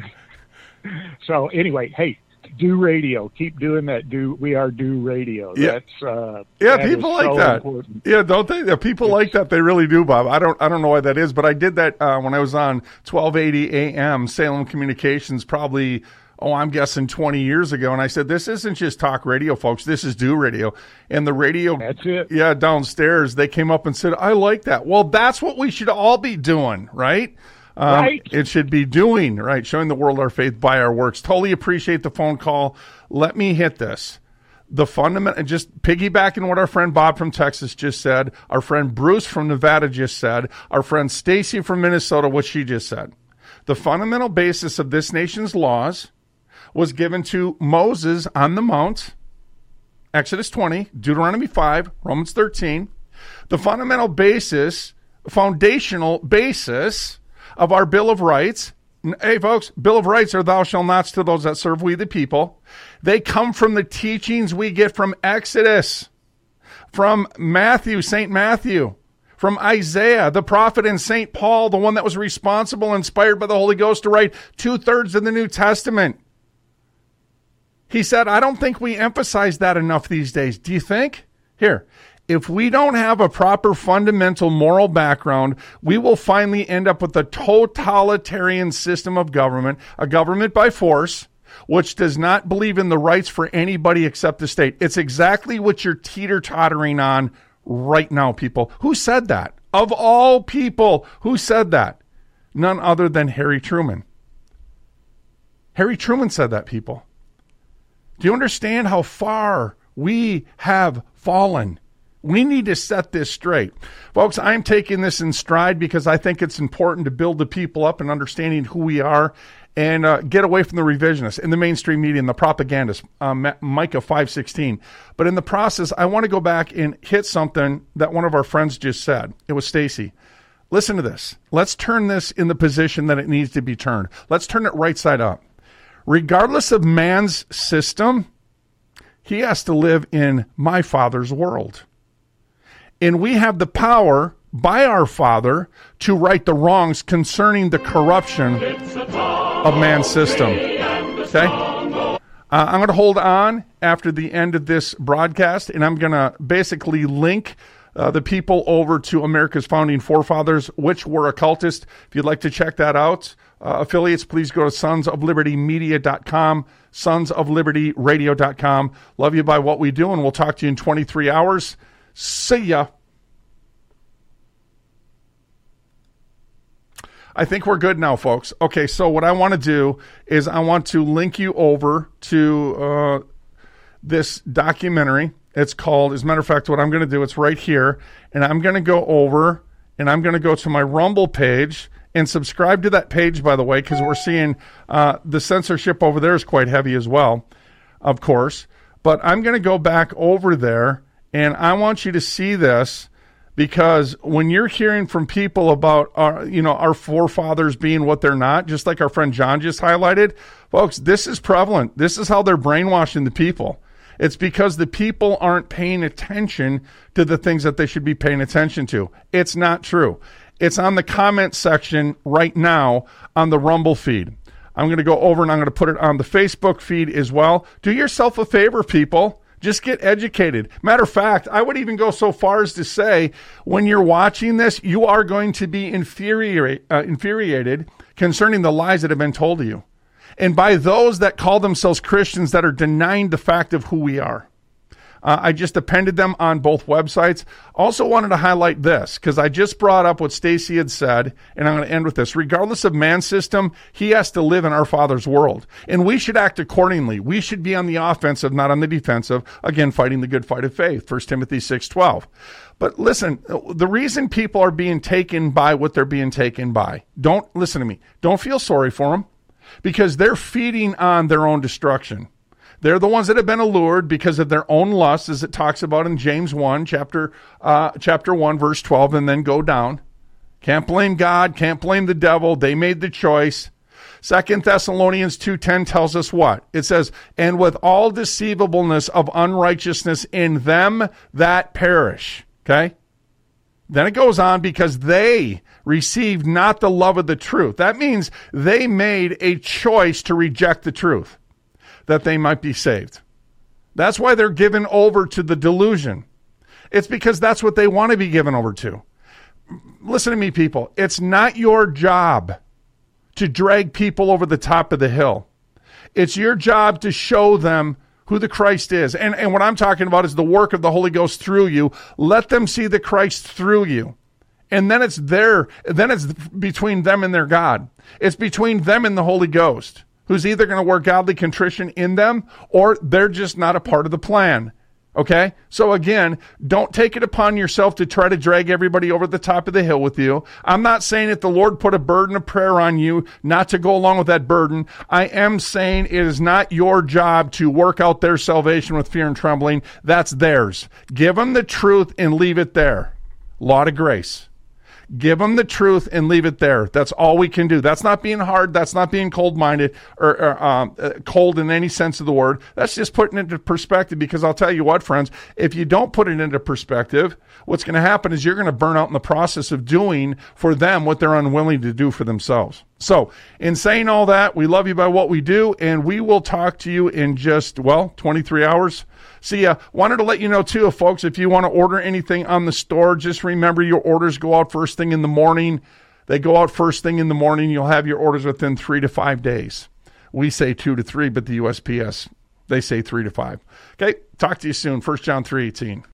So anyway, hey, do radio. Keep doing that. Do we are do radio? Yeah. That's uh, yeah. that People like so that. Important. Yeah, don't they? Yeah, people it's, like that. They really do, Bob. I don't. I don't know why that is, but I did that uh, when I was on twelve eighty A M Salem Communications, probably. Oh, I'm guessing twenty years ago, and I said, this isn't just talk radio, folks. This is do radio. And the radio, that's it. Yeah, downstairs, they came up and said, I like that. Well, that's what we should all be doing, right? Um, right. It should be doing, right? Showing the world our faith by our works. Totally appreciate the phone call. Let me hit this. The fundamental, just piggybacking what our friend Bob from Texas just said, our friend Bruce from Nevada just said, our friend Stacy from Minnesota, what she just said. The fundamental basis of this nation's laws was given to Moses on the Mount, Exodus twenty, Deuteronomy five, Romans thirteen. The fundamental basis, foundational basis of our Bill of Rights. Hey, folks, Bill of Rights are thou shalt nots to those that serve we the people. They come from the teachings we get from Exodus, from Matthew, Saint Matthew, from Isaiah, the prophet, and Saint Paul, the one that was responsible, inspired by the Holy Ghost to write two-thirds of the New Testament. He said, I don't think we emphasize that enough these days. Do you think? Here, if we don't have a proper fundamental moral background, we will finally end up with a totalitarian system of government, a government by force, which does not believe in the rights for anybody except the state. It's exactly what you're teeter-tottering on right now, people. Who said that? Of all people, who said that? None other than Harry Truman. Harry Truman said that, people. Do you understand how far we have fallen? We need to set this straight. Folks, I'm taking this in stride because I think it's important to build the people up in understanding who we are and uh, get away from the revisionists in the mainstream media and the propagandists, um, Micah five sixteen. But in the process, I want to go back and hit something that one of our friends just said. It was Stacy. Listen to this. Let's turn this in the position that it needs to be turned. Let's turn it right side up. Regardless of man's system, he has to live in my Father's world. And we have the power by our Father to right the wrongs concerning the corruption of man's system. Okay? Uh, I'm going to hold on after the end of this broadcast, and I'm going to basically link Uh, the people over to America's founding forefathers, which were occultists. If you'd like to check that out, uh, affiliates, please go to sons of liberty media dot com, sons of liberty radio dot com. Love you by what we do, and we'll talk to you in twenty-three hours. See ya. I think we're good now, folks. Okay, so what I want to do is I want to link you over to uh, this documentary. It's called, as a matter of fact, what I'm going to do, it's right here, and I'm going to go over, and I'm going to go to my Rumble page and subscribe to that page, by the way, because we're seeing uh, the censorship over there is quite heavy as well, of course. But I'm going to go back over there, and I want you to see this. Because when you're hearing from people about our, you know, our forefathers being what they're not, just like our friend John just highlighted, folks, this is prevalent. This is how they're brainwashing the people. It's because the people aren't paying attention to the things that they should be paying attention to. It's not true. It's on the comment section right now on the Rumble feed. I'm going to go over and I'm going to put it on the Facebook feed as well. Do yourself a favor, people. Just get educated. Matter of fact, I would even go so far as to say, when you're watching this, you are going to be infuriate, uh, infuriated concerning the lies that have been told to you. And by those that call themselves Christians that are denying the fact of who we are. Uh, I just appended them on both websites. Also wanted to highlight this, because I just brought up what Stacy had said, and I'm going to end with this. Regardless of man's system, he has to live in our Father's world. And we should act accordingly. We should be on the offensive, not on the defensive. Again, fighting the good fight of faith, First Timothy six twelve. But listen, the reason people are being taken by what they're being taken by, don't listen to me. Don't feel sorry for them, because they're feeding on their own destruction. They're the ones that have been allured because of their own lusts, as it talks about in James one, chapter uh, chapter one, verse twelve, and then go down. Can't blame God, can't blame the devil. They made the choice. Second Thessalonians two ten tells us what? It says, and with all deceivableness of unrighteousness in them that perish. Okay? Then it goes on, because they received not the love of the truth. That means they made a choice to reject the truth, that they might be saved. That's why they're given over to the delusion. It's because that's what they want to be given over to. Listen to me, people. It's not your job to drag people over the top of the hill. It's your job to show them who the Christ is. And, and what I'm talking about is the work of the Holy Ghost through you. Let them see the Christ through you. And then it's their, then it's between them and their God. It's between them and the Holy Ghost, who's either going to work godly contrition in them, or they're just not a part of the plan. Okay? So again, don't take it upon yourself to try to drag everybody over the top of the hill with you. I'm not saying if the Lord put a burden of prayer on you not to go along with that burden. I am saying it is not your job to work out their salvation with fear and trembling. That's theirs. Give them the truth and leave it there. Lot of grace. Give them the truth and leave it there. That's all we can do. That's not being hard. That's not being cold-minded or, or um, uh, cold in any sense of the word. That's just putting it into perspective, because I'll tell you what, friends, if you don't put it into perspective, what's going to happen is you're going to burn out in the process of doing for them what they're unwilling to do for themselves. So, in saying all that, we love you by what we do, and we will talk to you in just, well, twenty-three hours. See ya. Wanted to let you know, too, folks, if you want to order anything on the store, just remember your orders go out first thing in the morning. They go out first thing in the morning. You'll have your orders within three to five days. We say two to three, but the U S P S, they say three to five. Okay, talk to you soon. First John three eighteen.